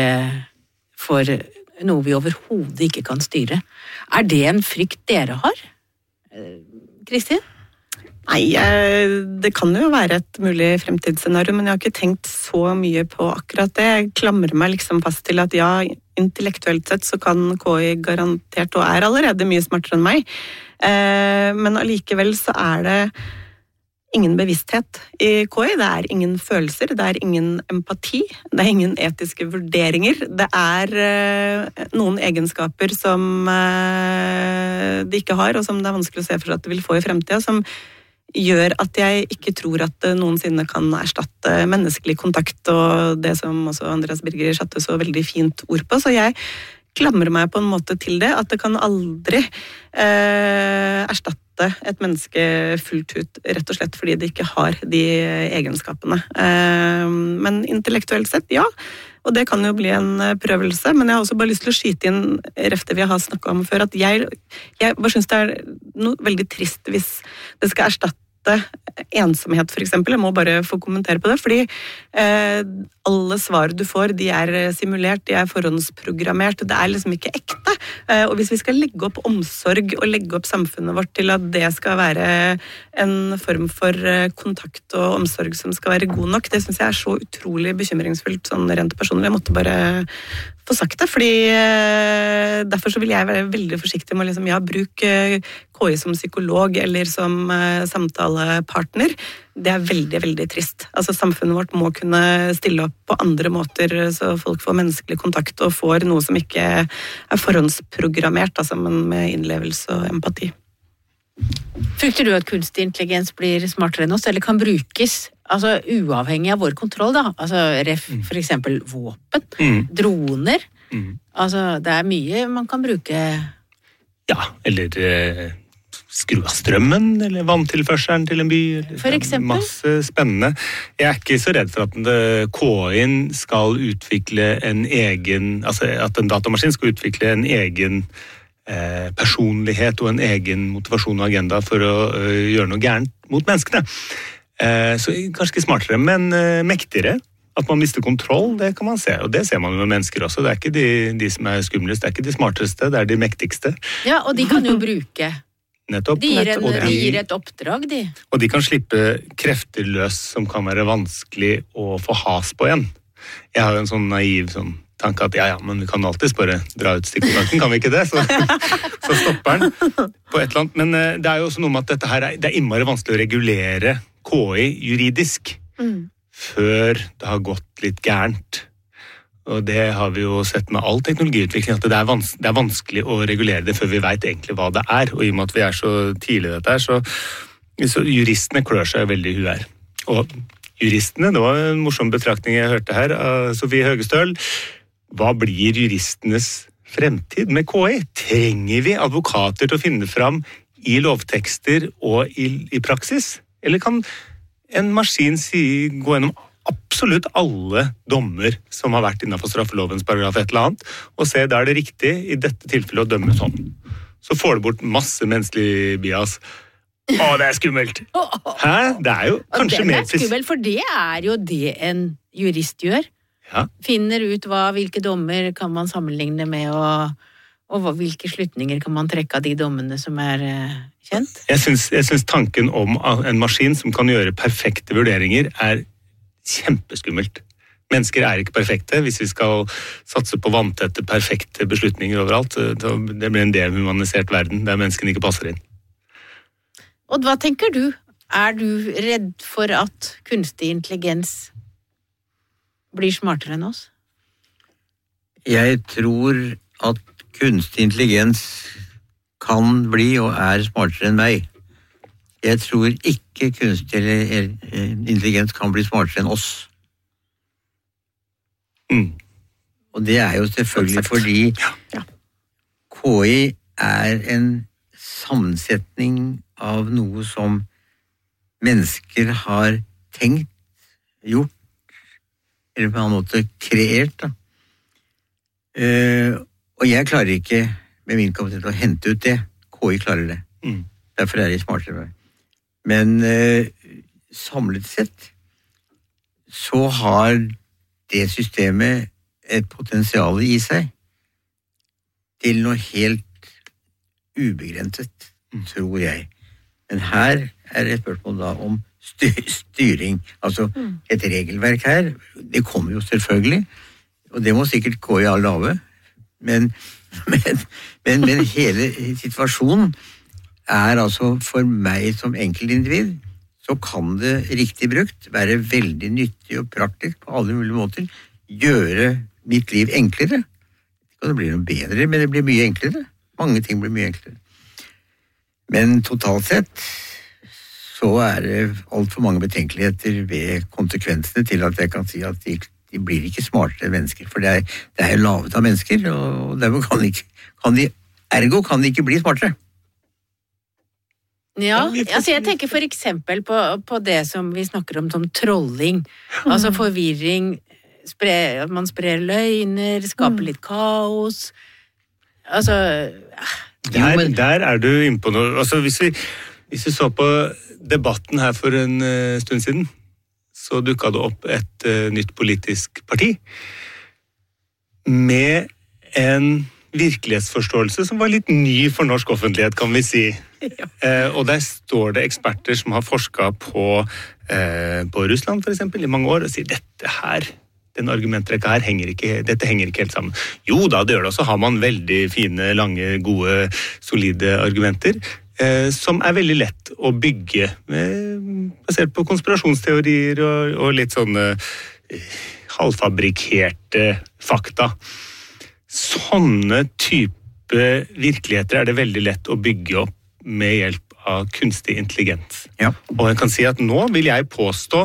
for noe vi overhodet ikke kan styre. Er det en frykt dere har? Kristin? Nei, det kan jo være et mulig fremtidsscenario, men jeg har ikke tenkt så mye på akkurat det. Jeg klamrer meg liksom fast til at ja, intellektuelt sett så kan KI garantert og er allerede mye smartere enn meg. Men allikevel så er det ingen bevissthet i KI, det er ingen følelser, det er ingen empati, det er ingen etiske vurderinger, det er noen egenskaper som de ikke har, og som det er vanskelig å se for seg at de vil få i fremtiden, som gjør at jeg ikke tror at det noensinne kan erstatte menneskelig kontakt, og det som også Andreas Birger satte så veldig fint ord på, så jeg klamrer meg på en måte til det, at det kan aldri erstatte et menneske fullt ut, rett og slett fordi det ikke har de egenskapene. Men intellektuelt sett, ja, og det kan jo bli en prøvelse, men jeg har også bare lyst til å skyte inn det vi har snakket om før, at jeg bare synes det er noe veldig trist hvis det skal erstatte ensomhet for eksempel. Jeg må bare få kommentere på det, fordi alle svar du får, de er simulert, de er forhåndsprogrammert, det er liksom ikke ekte. Og hvis vi skal legge opp omsorg og legge opp samfunnet vårt til at det skal være en form for kontakt og omsorg som skal være god nok, det synes jeg er så utrolig bekymringsfullt sånn rent personlig. Jeg måtte bare få sagt det, fordi derfor så vil jeg være veldig forsiktig med å liksom, ja, bruk KI som psykolog eller som samtalepartner. Det er veldig, veldig trist. Altså samfunnet vårt må kunne stille opp på andre måter, så folk får menneskelig kontakt og får noe som ikke er forhåndsprogrammert, altså, men med innlevelse og empati. Frykter du at kunstig intelligens blir smartere enn oss, eller kan brukes altså uavhengig av vår kontroll da? Altså for eksempel våpen, droner, altså det er mye man kan bruke. Ja, eller skru av strømmen, eller vanntilførselen til en by. For eksempel? Masse spennende. Jeg er ikke så redd for at KI-en skal utvikle en egen, altså at en datamaskin skal utvikle en egen personlighet og en egen motivasjon og agenda for å gjøre noe gærent mot menneskene. Så kanskje ikke smartere, men mektigere. At man mister kontroll, det kan man se. Og det ser man jo med mennesker også. Det er ikke de som er skumlest, det er ikke de smarteste, det er de mektigste. Ja, og de kan jo bruke. Nettopp. De gir et oppdrag, de. Og de kan slippe krefter løs som kan være vanskelig å få has på igjen. Jeg har jo en sånn naiv tanke at ja, men vi kan alltid bare dra ut stikkontakten, kan vi ikke det? Så stopper den på et eller annet. Men det er jo også noe med at dette her det er innmari vanskelig å regulere KI juridisk før det har gått litt gærent. Og det har vi jo sett med all teknologiutvikling, at det er vanskelig å regulere det før vi vet egentlig hva det er. Og i og med at vi er så tidlig i dette her, så juristene klør seg veldig i huet her. Og juristene, det var en morsom betraktning jeg hørte her av Sofie Høgestøl. Hva blir juristenes fremtid med KI? Trenger vi advokater til å finne fram i lovtekster og i praksis? Eller kan en maskin gå gjennom absolutt alle dommer som har vært innenfor straffelovens paragraf et eller annet, og se da er det riktig i dette tilfellet å dømme sånn? Så får det bort masse menneskelig bias. Å, det er skummelt! Hæ? Det er jo kanskje mer... Det er skummelt, for det er jo det en jurist gjør. Ja. Finner ut hvilke dommer kan man sammenligne med, og hvilke slutninger kan man trekke av de dommene som er kjent. Jeg synes tanken om en maskin som kan gjøre perfekte vurderinger er kjempeskummelt. Mennesker er ikke perfekte. Hvis vi skal satse på vanntette, perfekte beslutninger overalt, det blir en dehumanisert verden der menneskene ikke passer inn. Og hva tenker du? Er du redd for at kunstig intelligens blir smartere enn oss? Jeg tror at kunstig intelligens kan bli og er smartere enn meg. Jeg tror ikke kunstig intelligens kan bli smartere enn oss. Og det er jo selvfølgelig fordi KI er en sammensetning av noe som mennesker har tenkt, gjort, eller på en annen måte kreert. Da. Og jeg klarer ikke med min kapasitet å hente ut det. KI klarer det. Derfor er de smartere. Men samlet sett så har det systemet et potensial i seg til noe helt ubegrenset, tror jeg. Men her er det et spørsmål da om styring, altså et regelverk her. Det kommer jo selvfølgelig, og det må sikkert gå i all lave, men hele situasjonen er altså for meg som enkeltindivid, så kan det riktig brukt være veldig nyttig og praktisk på alle mulige måter, gjøre mitt liv enklere. Og det blir noe bedre, men det blir mye enklere. Mange ting blir mye enklere. Men totalt sett så er det alt for mange betenkeligheter ved konsekvensene til at jeg kan si at de blir ikke smartere mennesker, for det er lavet av mennesker, og dermed ergo kan de ikke bli smartere. Ja, altså jeg tenker for eksempel på det som vi snakker om som trolling, altså forvirring, man sprer løgner, skaper litt kaos, altså... Der er du inne på noe, altså hvis vi så på debatten her for en stund siden, så dukket det opp et nytt politisk parti med en virkelighetsforståelse som var litt ny for norsk offentlighet, kan vi si. Ja. Og der står det eksperter som har forsket på Russland, for eksempel, i mange år, og sier den argumentrekka her dette henger ikke helt sammen. Jo da, det gjør det, og så har man veldig fine, lange, gode, solide argumenter, som er veldig lett å bygge, basert på konspirasjonsteorier og litt sånne halvfabrikerte fakta. Sånne type virkeligheter er det veldig lett å bygge opp med hjelp av kunstig intelligens. Ja. Og jeg kan si at nå vil jeg påstå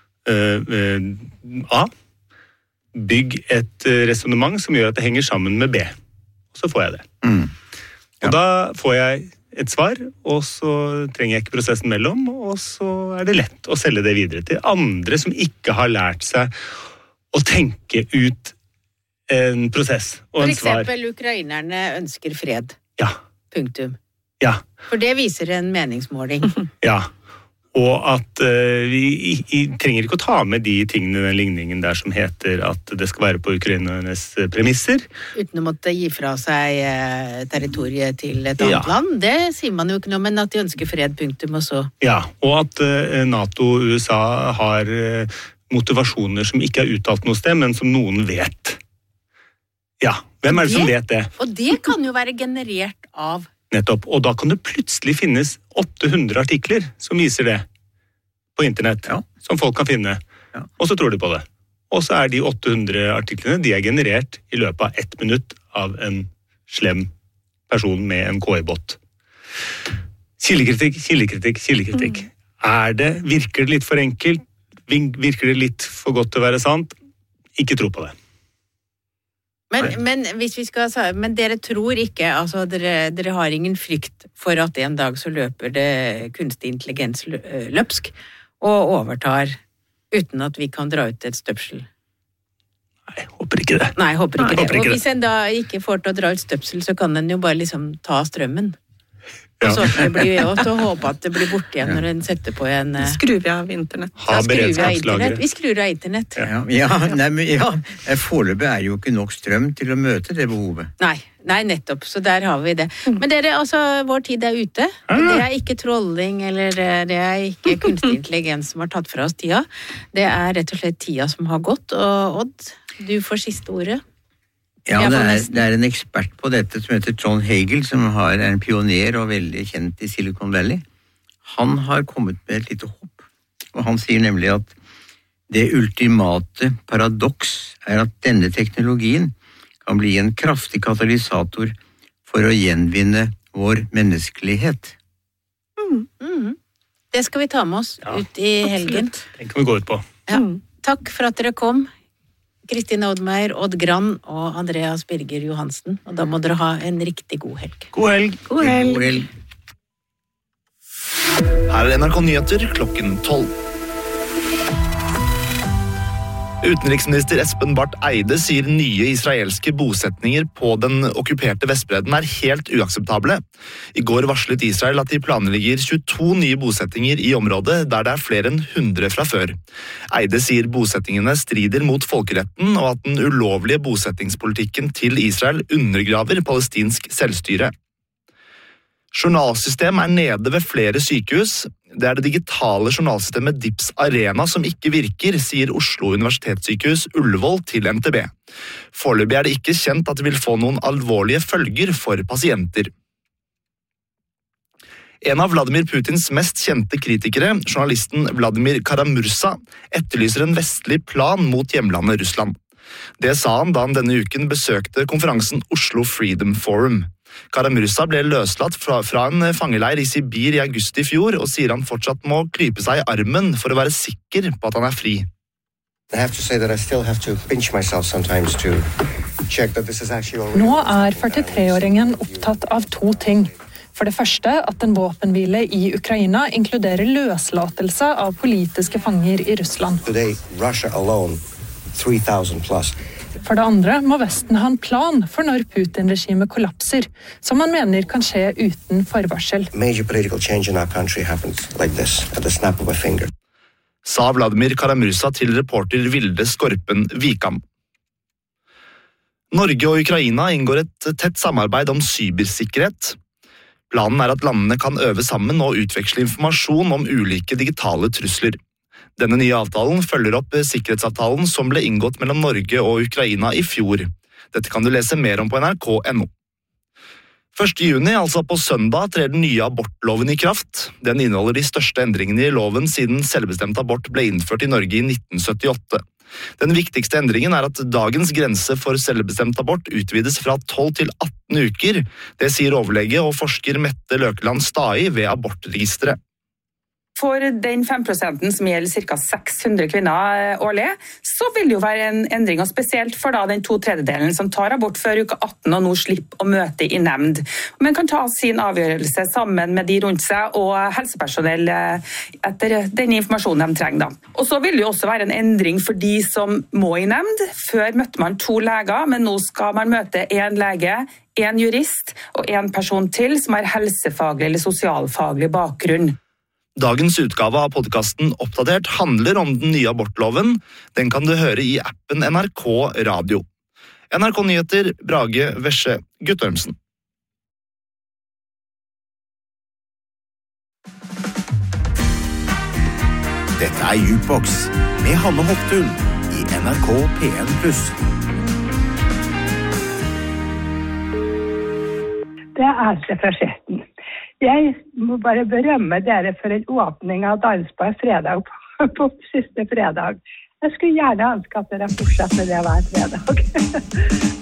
bygg et resonemang som gjør at det henger sammen med B. Og så får jeg det. Og da får jeg et svar, og så trenger jeg ikke prosessen mellom, og så er det lett å selge det videre til andre som ikke har lært seg å tenke ut en prosess og en svar. For eksempel ukrainerne ønsker fred. Ja. Punktum. Ja. For det viser en meningsmåling. Ja. Og at vi trenger ikke å ta med de tingene, den ligningen der som heter at det skal være på ukrainernes premisser. Uten å måtte gi fra seg territoriet til et annet land. Det sier man jo ikke noe, men at de ønsker fred, punktum, og så. Ja, og at NATO og USA har motivasjoner som ikke er uttalt noe sted, men som noen vet. Ja, hvem er det som vet det? Og det kan jo være generert av... Nettopp, og da kan det plutselig finnes 800 artikler som viser det på internett, som folk kan finne, og så tror de på det. Og så er de 800 artiklene, de er generert i løpet av 1 minutt av en slem person med en KI-bot. Kildekritikk. Virker det litt for enkelt? Virker det litt for godt til å være sant? Ikke tro på det. Men hvis vi skal men dere tror ikke, altså dere har ingen frykt for at en dag så løper det kunstig intelligens løpsk og overtar uten at vi kan dra ut et støpsel? Nei, håper ikke det. Nei, håper ikke det. Og hvis en da ikke får til å dra ut støpsel, så kan den jo bare liksom ta strømmen. Og så håpe at det blir borte igjen når en setter på en... Skrur vi av internett. Vi skrur av internett. Foreløpig er jo ikke nok strøm til å møte det behovet. Nei, nettopp. Så der har vi det. Men dere, altså, vår tid er ute. Det er ikke trolling, eller det er ikke kunstig intelligens som har tatt fra oss tida. Det er rett og slett tida som har gått. Og Odd, du får siste ordet. Ja, det er en ekspert på dette som heter John Hagel, som er en pioner og veldig kjent i Silicon Valley. Han har kommet med et lite hopp, og han sier nemlig at det ultimate paradoks er at denne teknologien kan bli en kraftig katalysator for å gjenvinne vår menneskelighet. Det skal vi ta med oss ut i helgen. Den kan vi gå ut på. Ja. Takk for at dere kom. Kristine Oddmeier, Odd Gran og Andreas Birger Johansen. Og da må dere ha en riktig god helg. God helg. God helg. Her er NRK Nyheter klokken 12. Utenriksminister Espen Barth Eide sier nye israelske bosetninger på den okkuperte Vestbredden helt uakseptable. I går varslet Israel at de planlegger 22 nye bosetninger i området, der det flere enn 100 fra før. Eide sier bosettingene strider mot folkeretten, og at den ulovlige bosettingspolitikken til Israel undergraver palestinsk selvstyre. Journalsystem nede ved flere sykehus. Det det digitale journalsystemet DIPS Arena som ikke virker, sier Oslo Universitetssykehus Ullevål til NTB. Foreløpig det ikke kjent at det vil få noen alvorlige følger for pasienter. En av Vladimir Putins mest kjente kritikere, journalisten Vladimir Kara-Murza, etterlyser en vestlig plan mot hjemlandet Russland. Det sa han da han denne uken besøkte konferansen Oslo Freedom Forum. Kara-Murza ble løslatt fra en fangeleir i Sibir i august i fjor, og sier han fortsatt må klype seg i armen for å være sikker på at han fri. Nå 43-åringen opptatt av 2 ting. For det første at en våpenhvile i Ukraina inkluderer løslatelse av politiske fanger i Russland. Today, Russia alone, 3,000 plus. For det andre må Vesten ha en plan for når Putin-regimet kollapser, som han mener kan skje uten forvarsel. Major political change in our country happens like this, at the snap of a finger. Sa Vladimir Kara-Murza til reporter Vilde Skorpen Vikam. Norge og Ukraina inngår et tett samarbeid om cybersikkerhet. Planen at landene kan øve sammen og utveksle informasjon om ulike digitale trusler. Denne nye avtalen følger opp sikkerhetsavtalen som ble inngått mellom Norge og Ukraina i fjor. Dette kan du lese mer om på nrk.no. 1. juni, altså på søndag, trer den nye abortloven i kraft. Den inneholder de største endringene i loven siden selvbestemt abort ble innført i Norge i 1978. Den viktigste endringen at dagens grense for selvbestemt abort utvides fra 12 til 18 uker. Det sier overlege og forsker Mette Løkeland Stai ved abortregisteret. For den 5% som gjelder ca. 600 kvinner årlig, så vil det jo være en endring, og spesielt for da den 2/3 som tar abort før uke 18 og nå slipper å møte i nemnd. Men kan ta sin avgjørelse sammen med de rundt seg og helsepersonell etter den informasjonen de trenger. Da. Og så vil det jo også være en endring for de som må i nemnd. Før møtte man 2 leger, men nå skal man møte 1 lege, 1 jurist og 1 person til som har helsefaglig eller sosialfaglig bakgrunn. Dagens utgave av podcasten Oppdatert handler om den nye abortloven. Den kan du høre i appen NRK Radio. NRK Nyheter, Brage Vesje Guttormsen. Dette Jukebox med Hanne Hoftun i NRK P1+. Det det fra Skjetten. Jeg må bare berømme dere for en åpning av Dansbar fredag på siste fredag. Jeg skulle gjerne ønske at dere fortsatt med det hver fredag.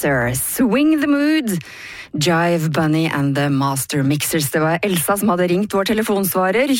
sir. Swing the mood. Jive Bunny and the Master Mixers. Det var Elsa som hadde ringt vår telefonsvarer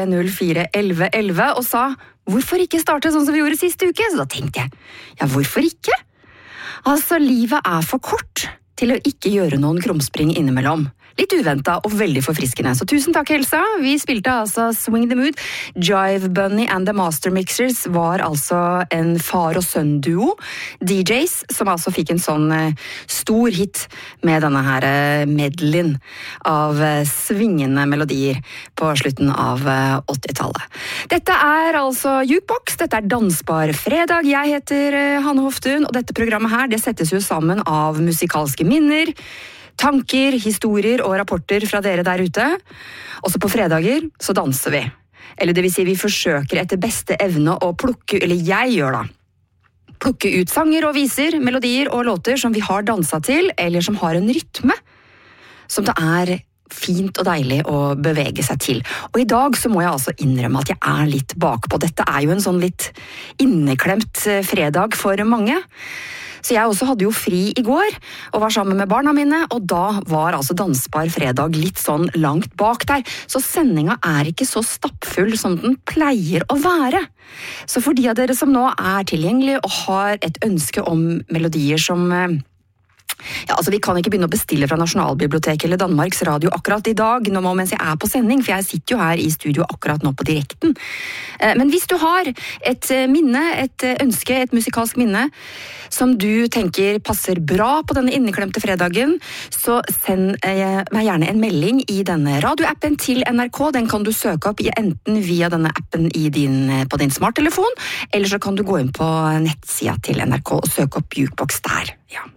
23041111 og sa hvorfor ikke starte sånn som vi gjorde siste uke? Så da tenkte jeg, ja hvorfor ikke? Altså, livet for kort til å ikke gjøre noen krumspring innimellom. Litt uventet og veldig forfriskende. Så tusen takk, Elsa. Vi spilte altså Swing the Mood. Jive Bunny and the Master Mixers var altså en far og sønn-duo. DJs, som altså fikk en sånn stor hit med denne her medleyen av svingende melodier på slutten av 80-tallet. Dette altså Jukebox. Dette Dansbar fredag. Jeg heter Hanne Hoftun, og dette programmet her, det settes jo sammen av musikalske minner, tanker, historier og rapporter fra dere der ute. Også på fredager så danser vi. Eller det vil si vi forsøker etter beste evne å plukke, eller jeg gjør da, plukke ut sanger og viser, melodier og låter som vi har danset til, eller som har en rytme, som det fint og deilig å bevege seg til. Og i dag så må jeg altså innrømme at jeg litt bakpå. Dette jo en sånn litt inneklemt fredag for mange. Så jeg også hadde jo fri i går, og var sammen med barna mine, og da var altså Dansbar fredag litt sånn langt bak der. Så sendinga ikke så stappfull som den pleier å være. Så for de av dere som nå tilgjengelige og har et ønske om melodier som ja, altså vi kan ikke begynne å bestille fra Nasjonalbiblioteket eller Danmarks Radio akkurat i dag, mens jeg på sending, for jeg sitter jo her i studio akkurat nå på direkten. Men hvis du har et minne, et ønske, et musikalsk minne, som du tenker passer bra på denne inneklemte fredagen, så send meg gjerne en melding i denne radioappen til NRK. Den kan du søke opp enten via denne appen på din smarttelefon, eller så kan du gå inn på nettsida til NRK og søke opp Jukebox der, ja.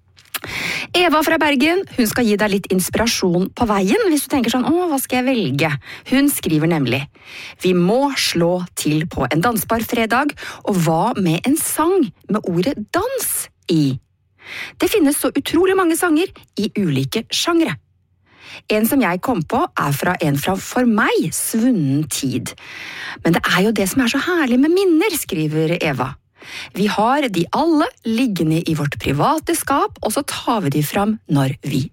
Eva fra Bergen, hun skal gi deg litt inspirasjon på veien hvis du tenker sånn, hva skal jeg velge? Hun skriver nemlig, vi må slå til på en dansbar fredag, og hva med en sang med ordet dans i? Det finnes så utrolig mange sanger i ulike sjangre. En som jeg kom på fra en fra for meg svunnen tid. Men det jo det som så herlig med minner, skriver Eva. Vi har de alle liggende i vårt private skap, og så tar vi de fram når vi